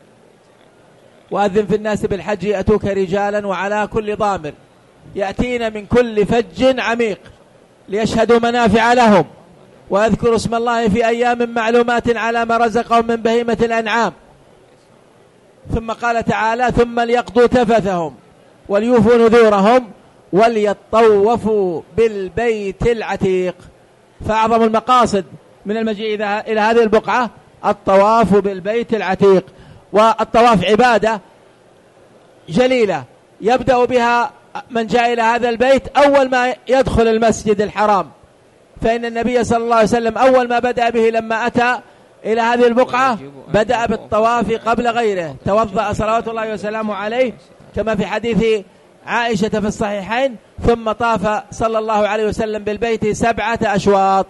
وأذن في الناس بالحج يأتوك رجالا وعلى كل ضامر يأتين من كل فج عميق ليشهدوا منافع لهم ويذكروا اسم الله في أيام معلومات على ما رزقهم من بهيمة الأنعام. ثم قال تعالى ثم ليقضوا تفثهم وليوفوا نذورهم وليطوفوا بالبيت العتيق. فأعظم المقاصد من المجيء إلى هذه البقعة الطواف بالبيت العتيق. والطواف عبادة جليلة يبدأ بها من جاء إلى هذا البيت أول ما يدخل المسجد الحرام، فإن النبي صلى الله عليه وسلم أول ما بدأ به لما أتى إلى هذه البقعة بدأ بالطواف قبل غيره، توضأ صلوات الله وسلامه عليه كما في حديث عائشة في الصحيحين، ثم طاف صلى الله عليه وسلم بالبيت سبعة أشواط.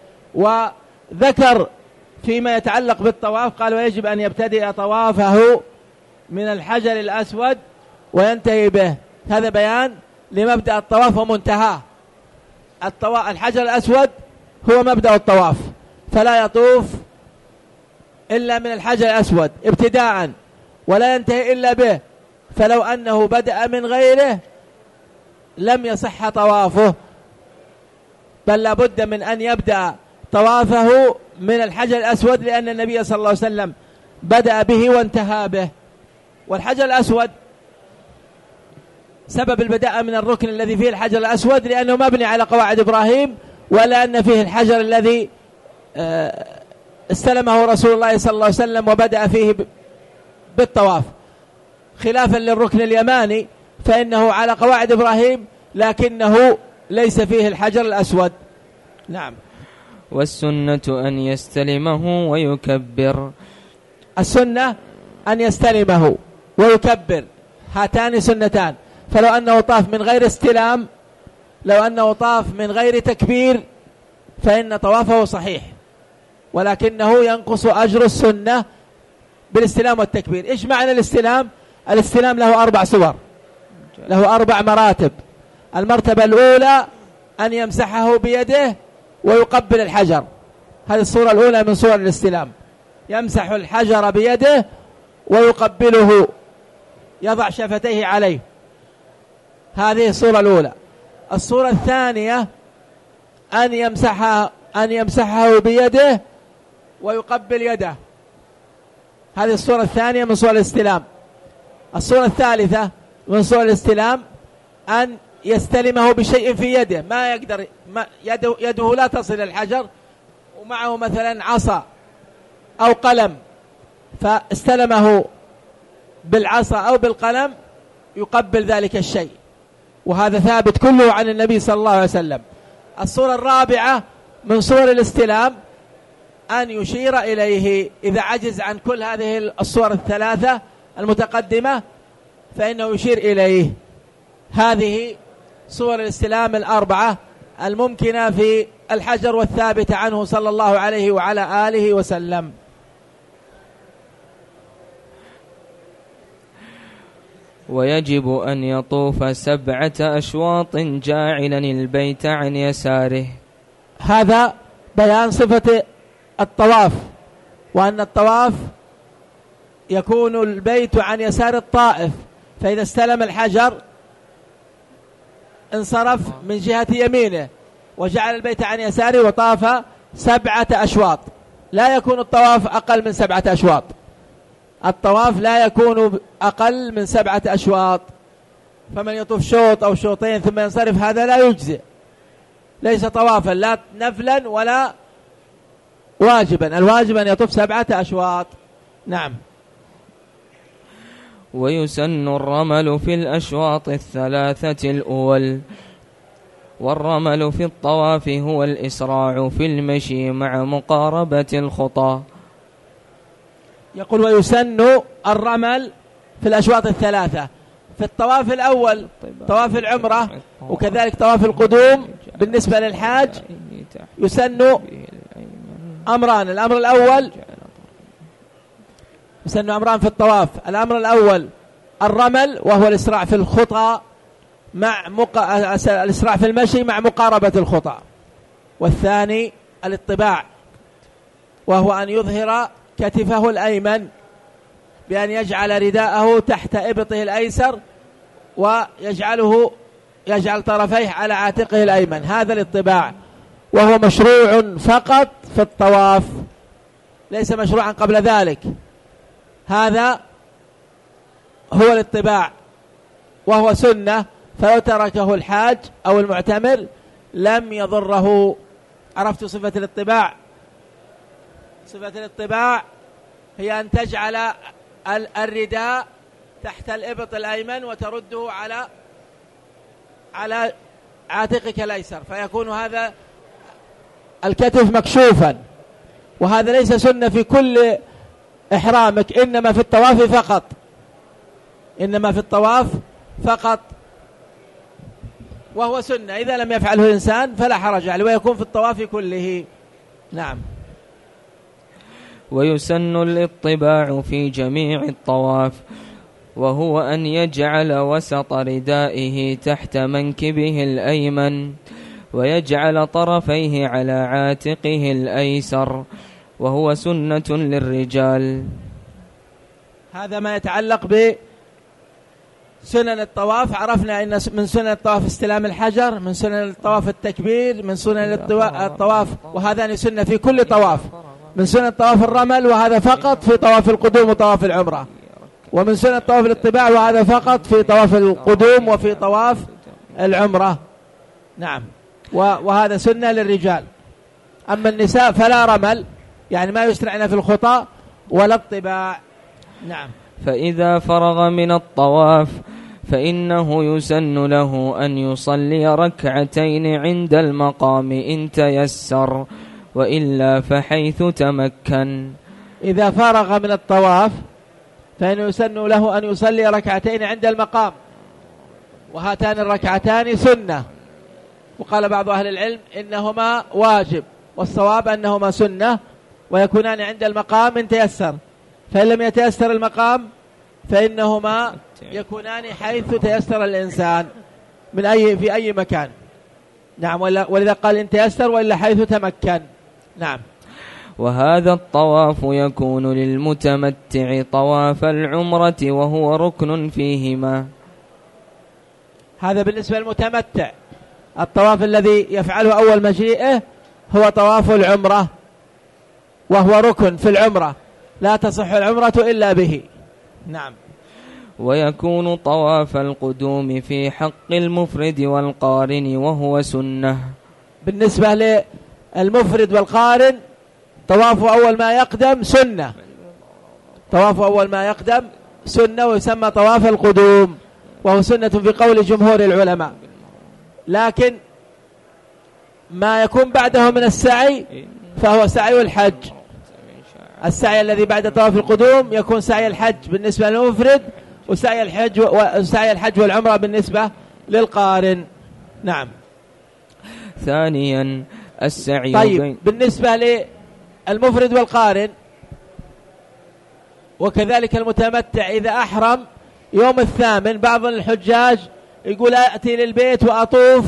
وذكر فيما يتعلق بالطواف قال ويجب أن يبتدئ طوافه من الحجر الأسود وينتهي به. هذا بيان لمبدأ الطواف ومنتهاه. الحجر الأسود هو مبدأ الطواف، فلا يطوف إلا من الحجر الأسود ابتداء ولا ينتهي إلا به، فلو أنه بدأ من غيره لم يصح طوافه، بل لابد من أن يبدأ طوافه من الحجر الأسود، لأن النبي صلى الله عليه وسلم بدأ به وانتهى به. والحجر الأسود سبب البداء من الركن الذي فيه الحجر الأسود لأنه مبني على قواعد إبراهيم، ولا أن فيه الحجر الذي استلمه رسول الله صلى الله عليه وسلم وبدأ فيه بالطواف، خلافا للركن اليماني فإنه على قواعد إبراهيم لكنه ليس فيه الحجر الأسود. نعم. والسنة أن يستلمه ويكبر. السنة أن يستلمه ويكبر، هاتان سنتان. فلو أنه طاف من غير استلام، لو أنه طاف من غير تكبير فإن طوافه صحيح، ولكنه ينقص أجر السنة بالاستلام والتكبير. إيش معنى الاستلام؟ الاستلام له أربع صور، له أربع مراتب. المرتبة الأولى أن يمسحه بيده ويقبل الحجر، هذه الصورة الأولى من صور الاستلام، يمسح الحجر بيده ويقبله، يضع شفتيه عليه، هذه الصورة الأولى. الصورة الثانية أن يمسحها أن يمسحه بيده ويقبل يده، هذه الصورة الثانية من صور الاستلام. الصورة الثالثة من صور الاستلام أن يستلمه بشيء في يده، ما يقدر ما يده, يده لا تصل الحجر، ومعه مثلا عصا أو قلم، فاستلمه بالعصا أو بالقلم يقبل ذلك الشيء، وهذا ثابت كله عن النبي صلى الله عليه وسلم. الصورة الرابعة من صور الاستلام أن يشير إليه، إذا عجز عن كل هذه الصور الثلاثة المتقدمة فإنه يشير إليه. هذه صور الاستلام الأربعة الممكنة في الحجر والثابتة عنه صلى الله عليه وعلى آله وسلم. ويجب أن يطوف سبعة أشواط جاعلا البيت عن يساره. هذا بيان صفة الطواف، وأن الطواف يكون البيت عن يسار الطائف، فإذا استلم الحجر انصرف من جهة يمينه وجعل البيت عن يساره وطاف سبعة أشواط. لا يكون الطواف أقل من سبعة أشواط، الطواف لا يكون أقل من سبعة أشواط، فمن يطوف شوط أو شوطين ثم ينصرف هذا لا يجزئ، ليس طوافا لا نفلا ولا واجبا، الواجب أن يطوف سبعة أشواط. نعم. ويسن الرمل في الأشواط الثلاثة الأول، والرمل في الطواف هو الإسراع في المشي مع مقاربة الخطى. يقول ويسن الرمل في الأشواط الثلاثة، في الطواف الأول طواف العمرة وكذلك طواف القدوم بالنسبة للحاج يسن أمران. الأمر الأول يسن أمران في الطواف، الأمر الأول الرمل وهو الإسراع في الخطى مع مق... الإسراع في المشي مع مقاربة الخطى، والثاني الاطباع وهو أن يظهر كتفه الأيمن بأن يجعل رداءه تحت إبطه الأيسر ويجعله يجعل طرفيه على عاتقه الأيمن، هذا الاطباع، وهو مشروع فقط في الطواف ليس مشروعا قبل ذلك. هذا هو الاطباع وهو سنة، فلو تركه الحاج أو المعتمر لم يضره. عرفت صفة الاطباع؟ صفة الاطباع هي أن تجعل الرداء تحت الإبط الأيمن وترده على على عاتقك الأيسر، فيكون هذا الكتف مكشوفا، وهذا ليس سنة في كل إحرامك، إنما في الطواف فقط، إنما في الطواف فقط، وهو سنة إذا لم يفعله الإنسان فلا حرج عليه، ويكون في الطواف كله. نعم. ويسن الاطباع في جميع الطواف، وهو أن يجعل وسط ردائه تحت منكبه الأيمن ويجعل طرفيه على عاتقه الأيسر، وهو سنة للرجال. هذا ما يتعلق بسنن الطواف. عرفنا أن من سنن الطواف استلام الحجر، من سنن الطواف التكبير، من سنن الطواف وهذان سنة في كل طواف، من سنن الطواف الرمل وهذا فقط في طواف القدوم وطواف العمرة، ومن سنن الطواف الاطباع وهذا فقط في طواف القدوم وفي طواف العمرة. نعم. وهذا سنة للرجال. أما النساء فلا رمل، يعني ما يسرعن في الخطى ولا الطباع. نعم. فإذا فرغ من الطواف فإنه يسن له أن يصلي ركعتين عند المقام إن تيسر، وإلا فحيث تمكن. إذا فرغ من الطواف فإنه يسن له أن يصلي ركعتين عند المقام، وهاتان الركعتان سنة، وقال بعض أهل العلم إنهما واجب، والصواب أنهما سنة ويكونان عند المقام إن تيسر، فإن لم يتيسر المقام فإنهما يكونان حيث تيسر الإنسان من أي في أي مكان. نعم، ولذا قال إن تيسر وإلا حيث تمكن. نعم. وهذا الطواف يكون للمتمتع طواف العمرة وهو ركن فيهما. هذا بالنسبة للمتمتع. الطواف الذي يفعله أول مجيئه هو طواف العمرة، وهو ركن في العمرة، لا تصح العمرة إلا به. نعم. ويكون طواف القدوم في حق المفرد والقارن وهو سنة. بالنسبة للمفرد والقارن طواف أول ما يقدم سنة، طواف أول ما يقدم سنة ويسمى طواف القدوم، وهو سنة في قول جمهور العلماء. لكن ما يكون بعده من السعي فهو سعي الحج. السعي الذي بعد طواف القدوم يكون سعي الحج بالنسبة للمفرد، وسعي الحج وسعي الحج والعمرة بالنسبة للقارن. نعم. ثانيا السعي. طيب، بالنسبة للمفرد والقارن وكذلك المتمتع إذا أحرم يوم الثامن، بعض الحجاج يقول أأتي للبيت وأطوف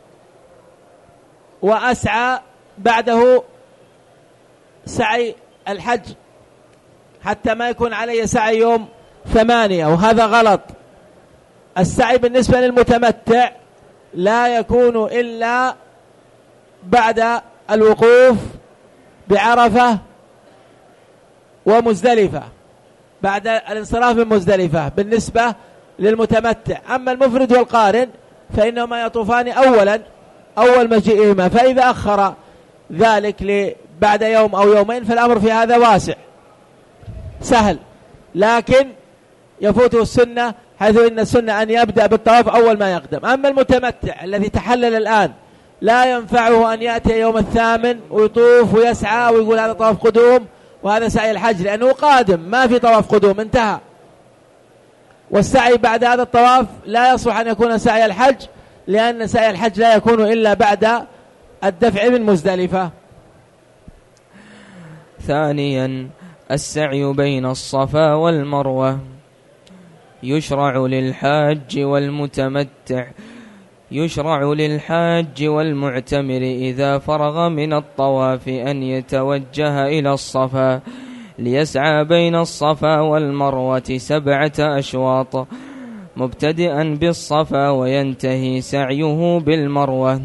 وأسعى بعده سعي الحج حتى ما يكون علي سعي يوم ثمانية، وهذا غلط. السعي بالنسبة للمتمتع لا يكون إلا بعد الوقوف بعرفة ومزدلفة، بعد الانصراف من مزدلفة بالنسبة للمتمتع. أما المفرد والقارن فإنهما يطوفان أولا أول مجيئهما، فإذا أخر ذلك بعد يوم أو يومين فالأمر في هذا واسع سهل، لكن يفوته السنة، حيث إن السنة أن يبدأ بالطواف أول ما يقدم. أما المتمتع الذي تحلل الآن لا ينفعه أن يأتي يوم الثامن ويطوف ويسعى ويقول هذا طواف قدوم وهذا سعي الحج، لأنه قادم ما في طواف قدوم انتهى. والسعي بعد هذا الطواف لا يصح أن يكون سعي الحج، لأن سعي الحج لا يكون إلا بعد الدفع من مزدلفة. ثانيا السعي بين الصفا والمروة. يشرع للحاج والمتمتع يشرع للحاج والمعتمر إذا فرغ من الطواف أن يتوجه إلى الصفا ليسعى بين الصفا والمروة سبعة أشواط، مبتدئا بالصفا وينتهي سعيه بالمروة.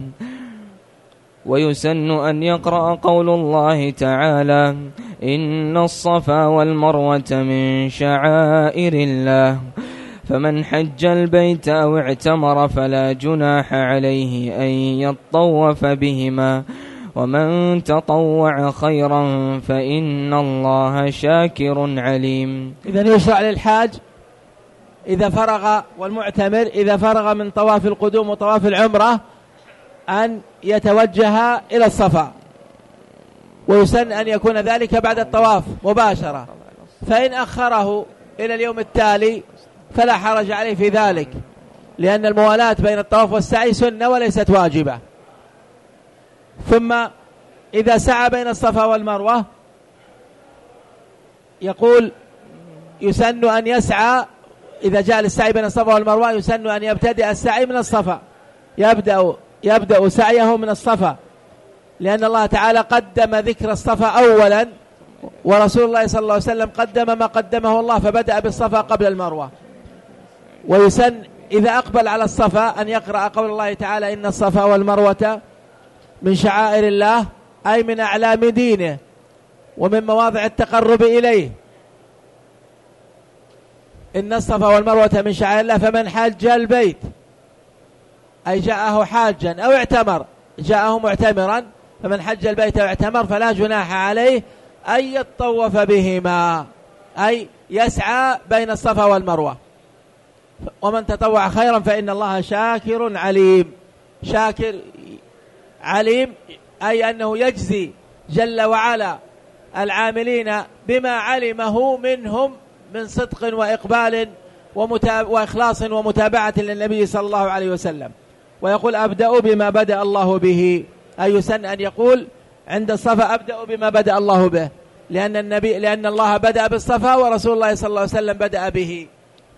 ويسن أن يقرأ قول الله تعالى إن الصفا والمروة من شعائر الله، فمن حج البيت أو اعتمر فلا جناح عليه أن يطوف بهما، ومن تطوع خيرا فإن الله شاكر عليم. إذن يشرع للحاج إذا فرغ والمعتمر إذا فرغ من طواف القدوم وطواف العمرة أن يتوجه إلى الصفا، ويسن أن يكون ذلك بعد الطواف مباشرة، فإن أخره إلى اليوم التالي فلا حرج عليه في ذلك، لأن الموالاة بين الطواف والسعي سنة وليست واجبة. ثم إذا سعى بين الصفا والمروة يقول يسن أن يسعى، إذا جاء للسعي بين الصفا والمروة يسن أن يبتدئ السعي من الصفا، يبدأ يبدأ سعيه من الصفا، لأن الله تعالى قدم ذكر الصفا أولا، ورسول الله صلى الله عليه وسلم قدم ما قدمه الله فبدأ بالصفا قبل المروة. ويسن إذا أقبل على الصفا أن يقرأ قول الله تعالى إن الصفا والمروة من شعائر الله، أي من أعلام دينه ومن مواضع التقرب إليه. إن الصفا والمروة من شعائر الله، فمن حج البيت أي جاءه حاجا أو اعتمر، جاءه معتمرا، فمن حج البيت أو اعتمر فلا جناح عليه أن يطوف بهما، أي يسعى بين الصفا والمروة. ومن تطوع خيرا فإن الله شاكر عليم. شاكر عليم أي أنه يجزي جل وعلا العاملين بما علمه منهم من صدق وإقبال وإخلاص ومتابعة للنبي صلى الله عليه وسلم. ويقول أبدأ بما بدأ الله به، أي يسن أن يقول عند الصفا أبدأ بما بدأ الله به، لأن النبي لأن الله بدأ بالصفا ورسول الله صلى الله عليه وسلم بدأ به.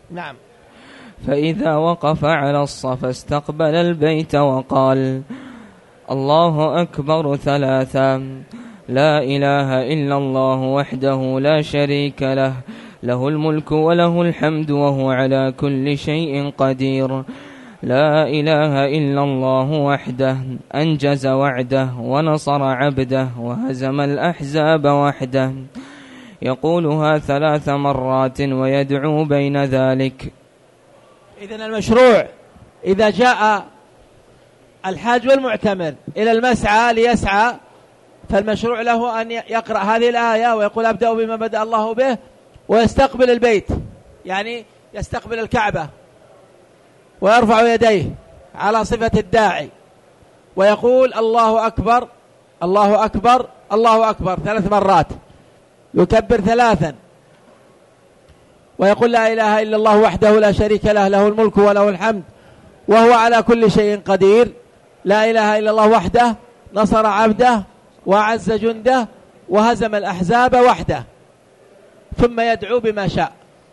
نعم. فإذا وقف على الصفا استقبل البيت وقال: الله أكبر ثلاثا، لا إله إلا الله وحده لا شريك له، له الملك وله الحمد وهو على كل شيء قدير، لا إله إلا الله وحده أنجز وعده ونصر عبده وهزم الأحزاب وحده. يقولها ثلاث مرات ويدعو بين ذلك. إذن المشروع إذا جاء الحاج والمعتمر إلى المسعى ليسعى، فالمشروع له أن يقرأ هذه الآية ويقول: أبدأ بما بدأ الله به، ويستقبل البيت، يعني يستقبل الكعبة، ويرفع يديه على صفة الداعي، ويقول: الله أكبر الله أكبر الله أكبر ثلاث مرات، يكبر ثلاثا، ويقول: لا إله إلا الله وحده لا شريك له، له الملك وله الحمد وهو على كل شيء قدير، لا إله إلا الله وحده نصر عبده وأعز جنده وهزم الأحزاب وحده. ثم يدعو بما شاء،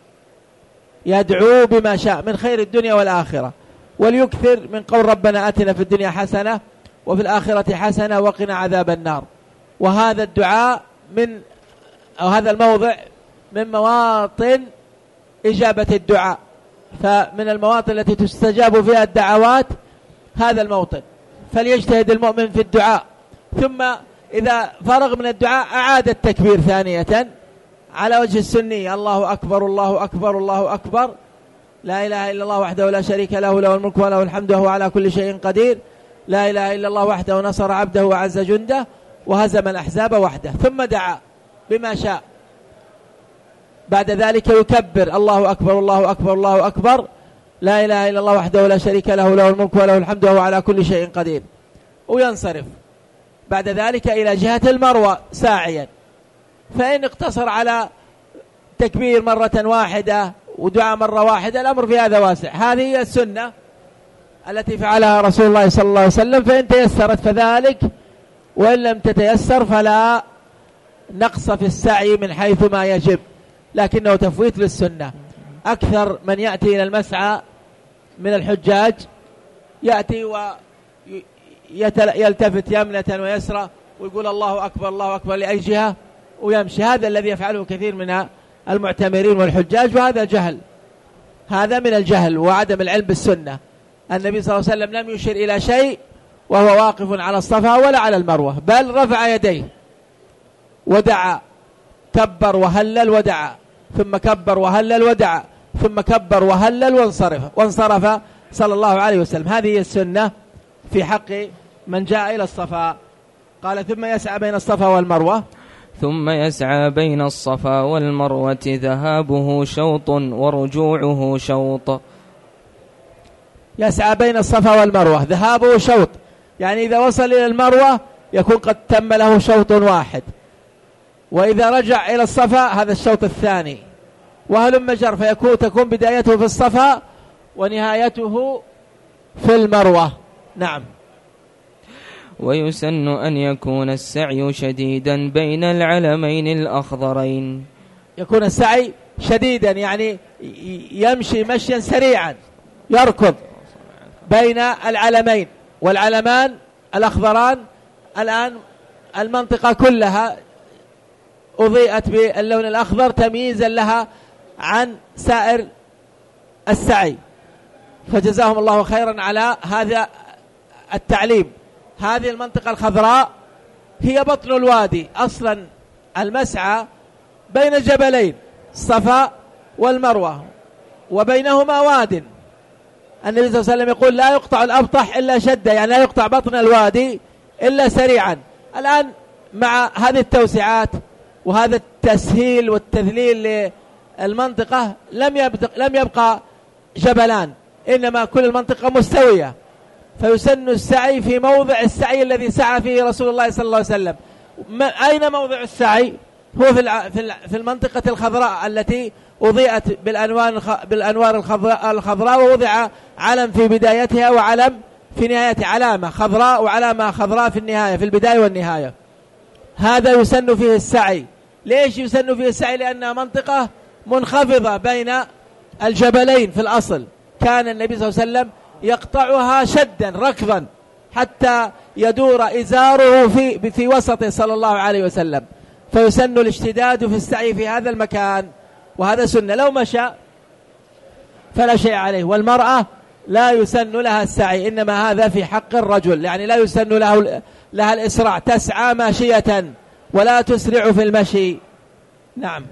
يدعو بما شاء من خير الدنيا والآخرة، وليكثر من قول: ربنا آتنا في الدنيا حسنة وفي الآخرة حسنة وقنا عذاب النار. وهذا الدعاء من أو هذا الموضع من مواطن إجابة الدعاء، فمن المواطن التي تستجاب فيها الدعوات هذا الموطن، فليجتهد المؤمن في الدعاء. ثم إذا فرغ من الدعاء أعاد التكبير ثانية على وجه السني: الله أكبر الله أكبر الله أكبر، لا إله إلا الله وحده لا شريك له، له الملك وله الحمد وهو على كل شيء قدير، لا إله إلا الله وحده نصر عبده وأعز جنده وهزم الأحزاب وحده. ثم دعا بما شاء. بعد ذلك يكبر: الله أكبر الله أكبر الله أكبر، لا إله إلا الله وحده لا شريك له، له الملك وله الحمد وهو على كل شيء قدير، وينصرف بعد ذلك إلى جهة المروة ساعيا. فإن اقتصر على تكبير مرة واحدة ودعاء مرة واحدة الأمر في هذا واسع. هذه هي السنة التي فعلها رسول الله صلى الله عليه وسلم، فإن تيسرت فذلك، وإن لم تتيسر فلا نقص في السعي من حيث ما يجب، لكنه تفويت للسنة. أكثر من يأتي إلى المسعى من الحجاج يأتي ويلتفت يمنة ويسرى ويقول: الله أكبر الله أكبر لأي جهة، ويمشي. هذا الذي يفعله كثير من المعتمرين والحجاج، وهذا جهل، هذا من الجهل وعدم العلم بالسنة. النبي صلى الله عليه وسلم لم يشير إلى شيء وهو واقف على الصفا ولا على المروة، بل رفع يديه ودعا، كبر وهلل ودعا، ثم كبر وهلل ودعا، ثم كبر وهلل وانصرف وانصرف صلى الله عليه وسلم. هذه هي السنة في حق من جاء إلى الصفا. قال: ثم يسعى بين الصفا والمروة. ثم يسعى بين الصفا والمروة ذهابه شوط ورجوعه شوط. يسعى بين الصفا والمروة، ذهابه شوط، يعني إذا وصل إلى المروة يكون قد تم له شوط واحد، وإذا رجع إلى الصفا هذا الشوط الثاني، وهلم جر، فيكون تكون بدايته في الصفا ونهايته في المروة. نعم. ويسن أن يكون السعي شديدا بين العلمين الأخضرين. يكون السعي شديدا يعني يمشي مشيا سريعا، يركض بين العلمين، والعلمان الأخضران الآن المنطقة كلها أضيئت باللون الأخضر تمييزا لها عن سائر السعي، فجزاهم الله خيرا على هذا التعليم. هذه المنطقة الخضراء هي بطن الوادي، أصلا المسعى بين جبلين الصفا والمروة وبينهما واد. النبي صلى الله عليه وسلم يقول: لا يقطع الأبطح إلا شدة، يعني لا يقطع بطن الوادي إلا سريعا. الآن مع هذه التوسعات وهذا التسهيل والتذليل للمنطقة لم يبقى, لم يبقى جبلان، إنما كل المنطقة مستوية، فيسن السعي في موضع السعي الذي سعى فيه رسول الله صلى الله عليه وسلم. أين موضع السعي؟ هو في في المنطقة الخضراء التي أضيئت بالأنوار الخضراء، ووضع علم في بدايتها وعلم في نهايتها، علامة خضراء وعلامة خضراء في النهاية، في البداية والنهاية. هذا يسن فيه السعي. ليش يسن فيه السعي؟ لأنها منطقة منخفضة بين الجبلين في الأصل كان النبي صلى الله عليه وسلم يقطعها شدا ركضا حتى يدور إزاره في, في وسطه صلى الله عليه وسلم، فيسن الاشتداد في السعي في هذا المكان، وهذا سنة. لو مشى فلا شيء عليه. والمرأة لا يسن لها السعي، إنما هذا في حق الرجل، يعني لا يسن له لها الإسراع، تسعى ماشية ولا تسرع في المشي. نعم.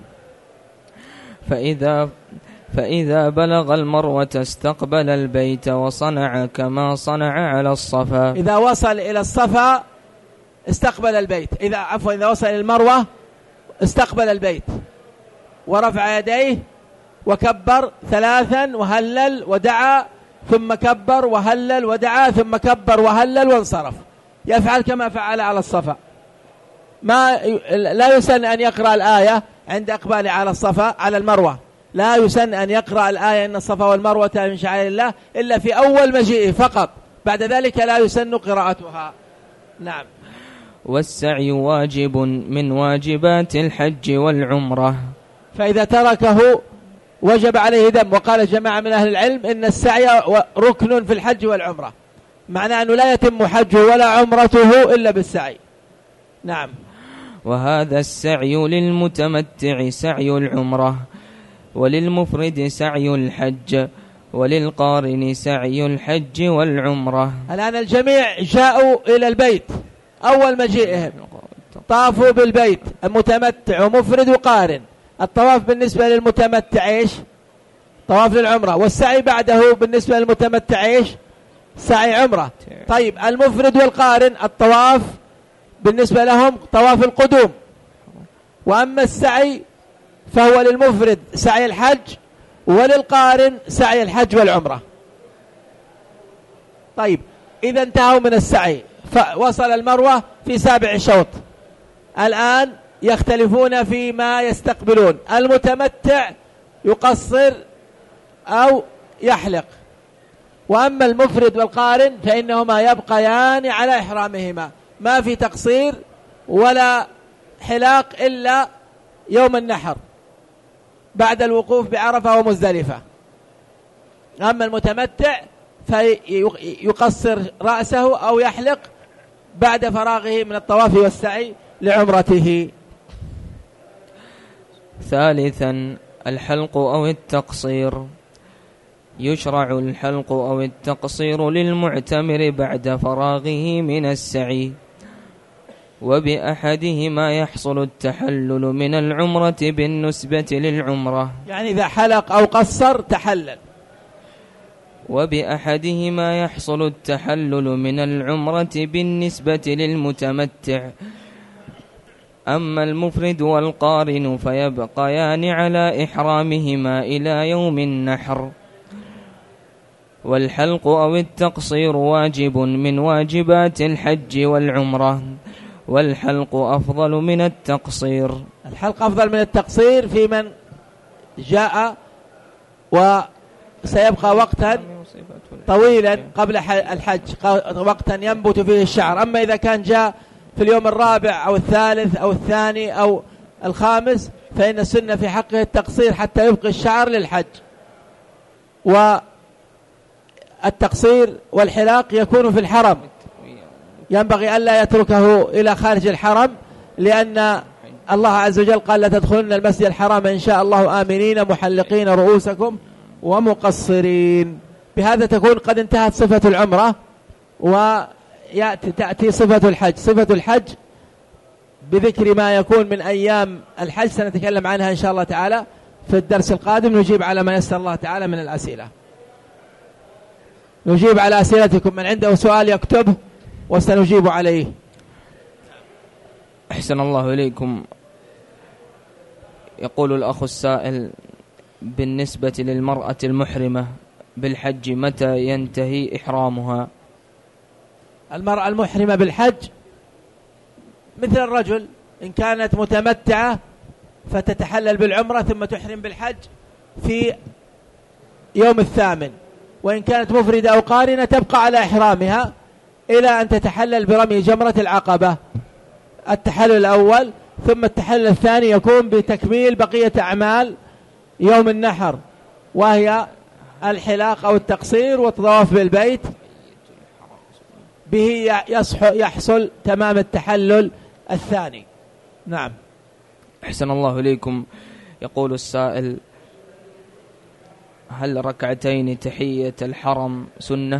فإذا فإذا بلغ المروة استقبل البيت وصنع كما صنع على الصفا. إذا وصل إلى الصفا استقبل البيت، إذا عفوا إذا وصل إلى المروة استقبل البيت ورفع يديه وكبر ثلاثا وهلل ودعا، ثم كبر وهلل ودعا، ثم كبر وهلل وانصرف. يفعل كما فعل على الصفا. ما لا يسن أن يقرأ الآية عند إقبال على الصفا على المروة، لا يسن أن يقرأ الآية إن الصفا والمروة من شعائر الله إلا في أول مجيئه فقط، بعد ذلك لا يسن قراءتها. نعم. والسعي واجب من واجبات الحج والعمرة، فإذا تركه وجب عليه دم. وقال جماعة من أهل العلم إن السعي ركن في الحج والعمرة، معناه أنه لا يتم حجه ولا عمرته إلا بالسعي. نعم. وهذا السعي للمتمتع سعي العمرة، وللمفرد سعي الحج، وللقارن سعي الحج والعمرة. الآن الجميع جاءوا إلى البيت أول مجيئهم، طافوا بالبيت، المتمتع ومفرد وقارن. الطواف بالنسبة للمتمتع إيش؟ طواف للعمرة. والسعي بعده بالنسبة للمتمتع إيش؟ سعي عمرة. طيب المفرد والقارن الطواف بالنسبة لهم طواف القدوم، وأما السعي فهو للمفرد سعي الحج، وللقارن سعي الحج والعمرة. طيب إذا انتهوا من السعي فوصل المروة في سابع شوط، الآن يختلفون فيما يستقبلون. المتمتع يقصر أو يحلق، وأما المفرد والقارن فإنهما يبقيان على إحرامهما، ما في تقصير ولا حلاق إلا يوم النحر بعد الوقوف بعرفة ومزدلفة. أما المتمتع فيقصر رأسه أو يحلق بعد فراغه من الطواف والسعي لعمرته. ثالثا الحلق أو التقصير. يشرع الحلق أو التقصير للمعتمر بعد فراغه من السعي، وبأحدهما يحصل التحلل من العمرة بالنسبة للعمرة، يعني إذا حلق أو قصر تحلل. وبأحدهما يحصل التحلل من العمرة بالنسبة للمتمتع. أما المفرد والقارن فيبقيان على إحرامهما إلى يوم النحر. والحلق أو التقصير واجب من واجبات الحج والعمرة، والحلق أفضل من التقصير. الحلق أفضل من التقصير في من جاء وسيبقى وقتا طويلا قبل الحج، وقتا ينبت فيه الشعر. أما إذا كان جاء في اليوم الرابع أو الثالث أو الثاني أو الخامس فإن السنة في حقه التقصير حتى يبقي الشعر للحج. والتقصير والحلاق يكون في الحرم، ينبغي ألا يتركه إلى خارج الحرم، لأن الله عز وجل قال لا تدخلن المسجد الحرام إن شاء الله آمنين محلقين رؤوسكم ومقصرين. بهذا تكون قد انتهت صفة العمرة وتأتي صفة الحج. صفة الحج بذكر ما يكون من أيام الحج سنتكلم عنها إن شاء الله تعالى في الدرس القادم، نجيب على ما يسر الله تعالى من الأسئلة. نجيب على أسئلتكم، من عنده سؤال يكتبه وسنجيب عليه. أحسن الله إليكم. يقول الأخ السائل: بالنسبة للمرأة المحرمة بالحج متى ينتهي إحرامها؟ المرأة المحرمة بالحج مثل الرجل، إن كانت متمتعة فتتحلل بالعمرة ثم تحرم بالحج في يوم الثامن، وإن كانت مفردة أو قارنة تبقى على إحرامها إلى أن تتحلل برمي جمرة العقبة. التحلل الأول ثم التحلل الثاني يكون بتكميل بقية أعمال يوم النحر، وهي الحلاق أو التقصير والطواف بالبيت، به يحصل تمام التحلل الثاني. نعم. أحسن الله إليكم. يقول السائل: هل ركعتين تحية الحرم سنة؟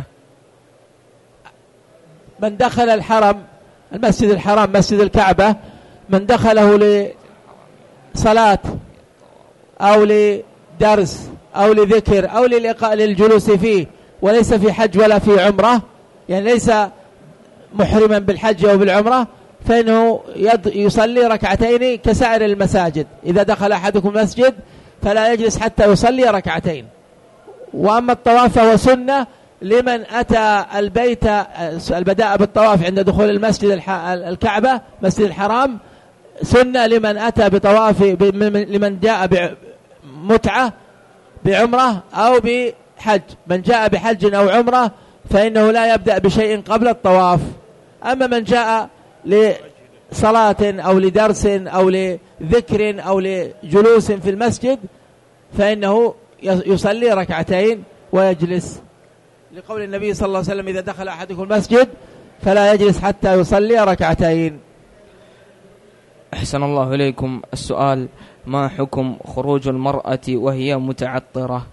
من دخل الحرم، المسجد الحرام مسجد الكعبة، من دخله لصلاة أو لدرس أو لذكر أو للقاء للجلوس فيه وليس في حج ولا في عمرة، يعني ليس محرما بالحج أو بالعمرة، فإنه يصلي ركعتين كسائر المساجد. إذا دخل أحدكم المسجد فلا يجلس حتى يصلي ركعتين. وأما الطواف فهو سنة لمن أتى البيت، البداء بالطواف عند دخول المسجد الكعبة مسجد الحرام سنة لمن أتى بطواف، لمن جاء بمتعة بعمرة أو بحج. من جاء بحج أو عمرة فإنه لا يبدأ بشيء قبل الطواف. أما من جاء لصلاة أو لدرس أو لذكر أو لجلوس في المسجد فإنه يصلي ركعتين ويجلس، لقول النبي صلى الله عليه وسلم: إذا دخل أحدكم المسجد فلا يجلس حتى يصلي ركعتين. أحسن الله إليكم. السؤال: ما حكم خروج المرأة وهي متعطرة؟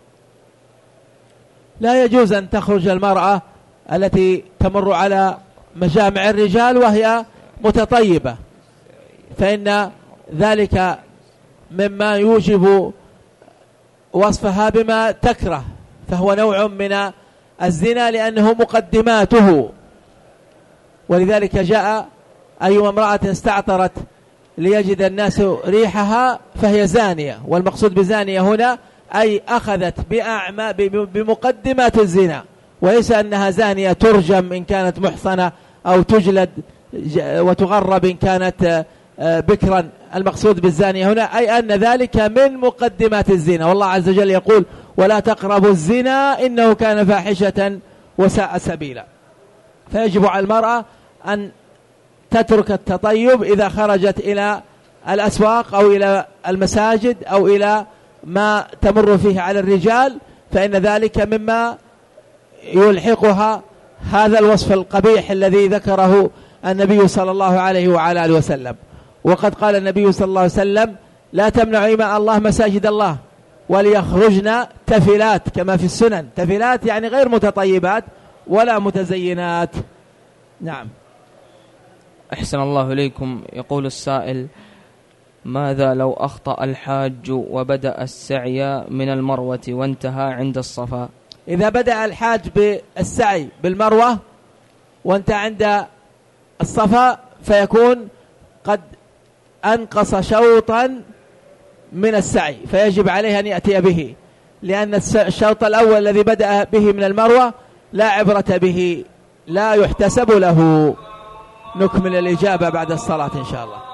لا يجوز أن تخرج المرأة التي تمر على مجامع الرجال وهي متطيبة، فإن ذلك مما يوجب وصفها بما تكره، فهو نوع من الزنا لأنه مقدماته. ولذلك جاء أيما امرأة استعطرت ليجد الناس ريحها فهي زانية، والمقصود بزانية هنا أي أخذت بأعمى بمقدمات الزنا، وليس أنها زانية ترجم إن كانت محصنة أو تجلد وتغرب إن كانت بكرا. المقصود بالزانية هنا أي أن ذلك من مقدمات الزنا، والله عز وجل يقول: ولا تقربوا الزنا إنه كان فاحشة وساء سبيلا. فيجب على المرأة أن تترك التطيب إذا خرجت إلى الأسواق أو إلى المساجد أو إلى ما تمر فيه على الرجال، فإن ذلك مما يلحقها هذا الوصف القبيح الذي ذكره النبي صلى الله عليه وعلى آله وسلم. وقد قال النبي صلى الله عليه وسلم: لا تمنعوا إماء الله مساجد الله وليخرجن تفلات، كما في السنن. تفلات يعني غير متطيبات ولا متزينات. نعم. أحسن الله إليكم. يقول السائل: ماذا لو أخطأ الحاج وبدأ السعي من المروة وانتهى عند الصفا؟ إذا بدأ الحاج بالسعي بالمروة وانتهى عند الصفا فيكون قد أنقص شوطا من السعي، فيجب عليه أن يأتي به، لأن الشوط الأول الذي بدأ به من المروة لا عبرة به، لا يحتسب له. نكمل الإجابة بعد الصلاة إن شاء الله.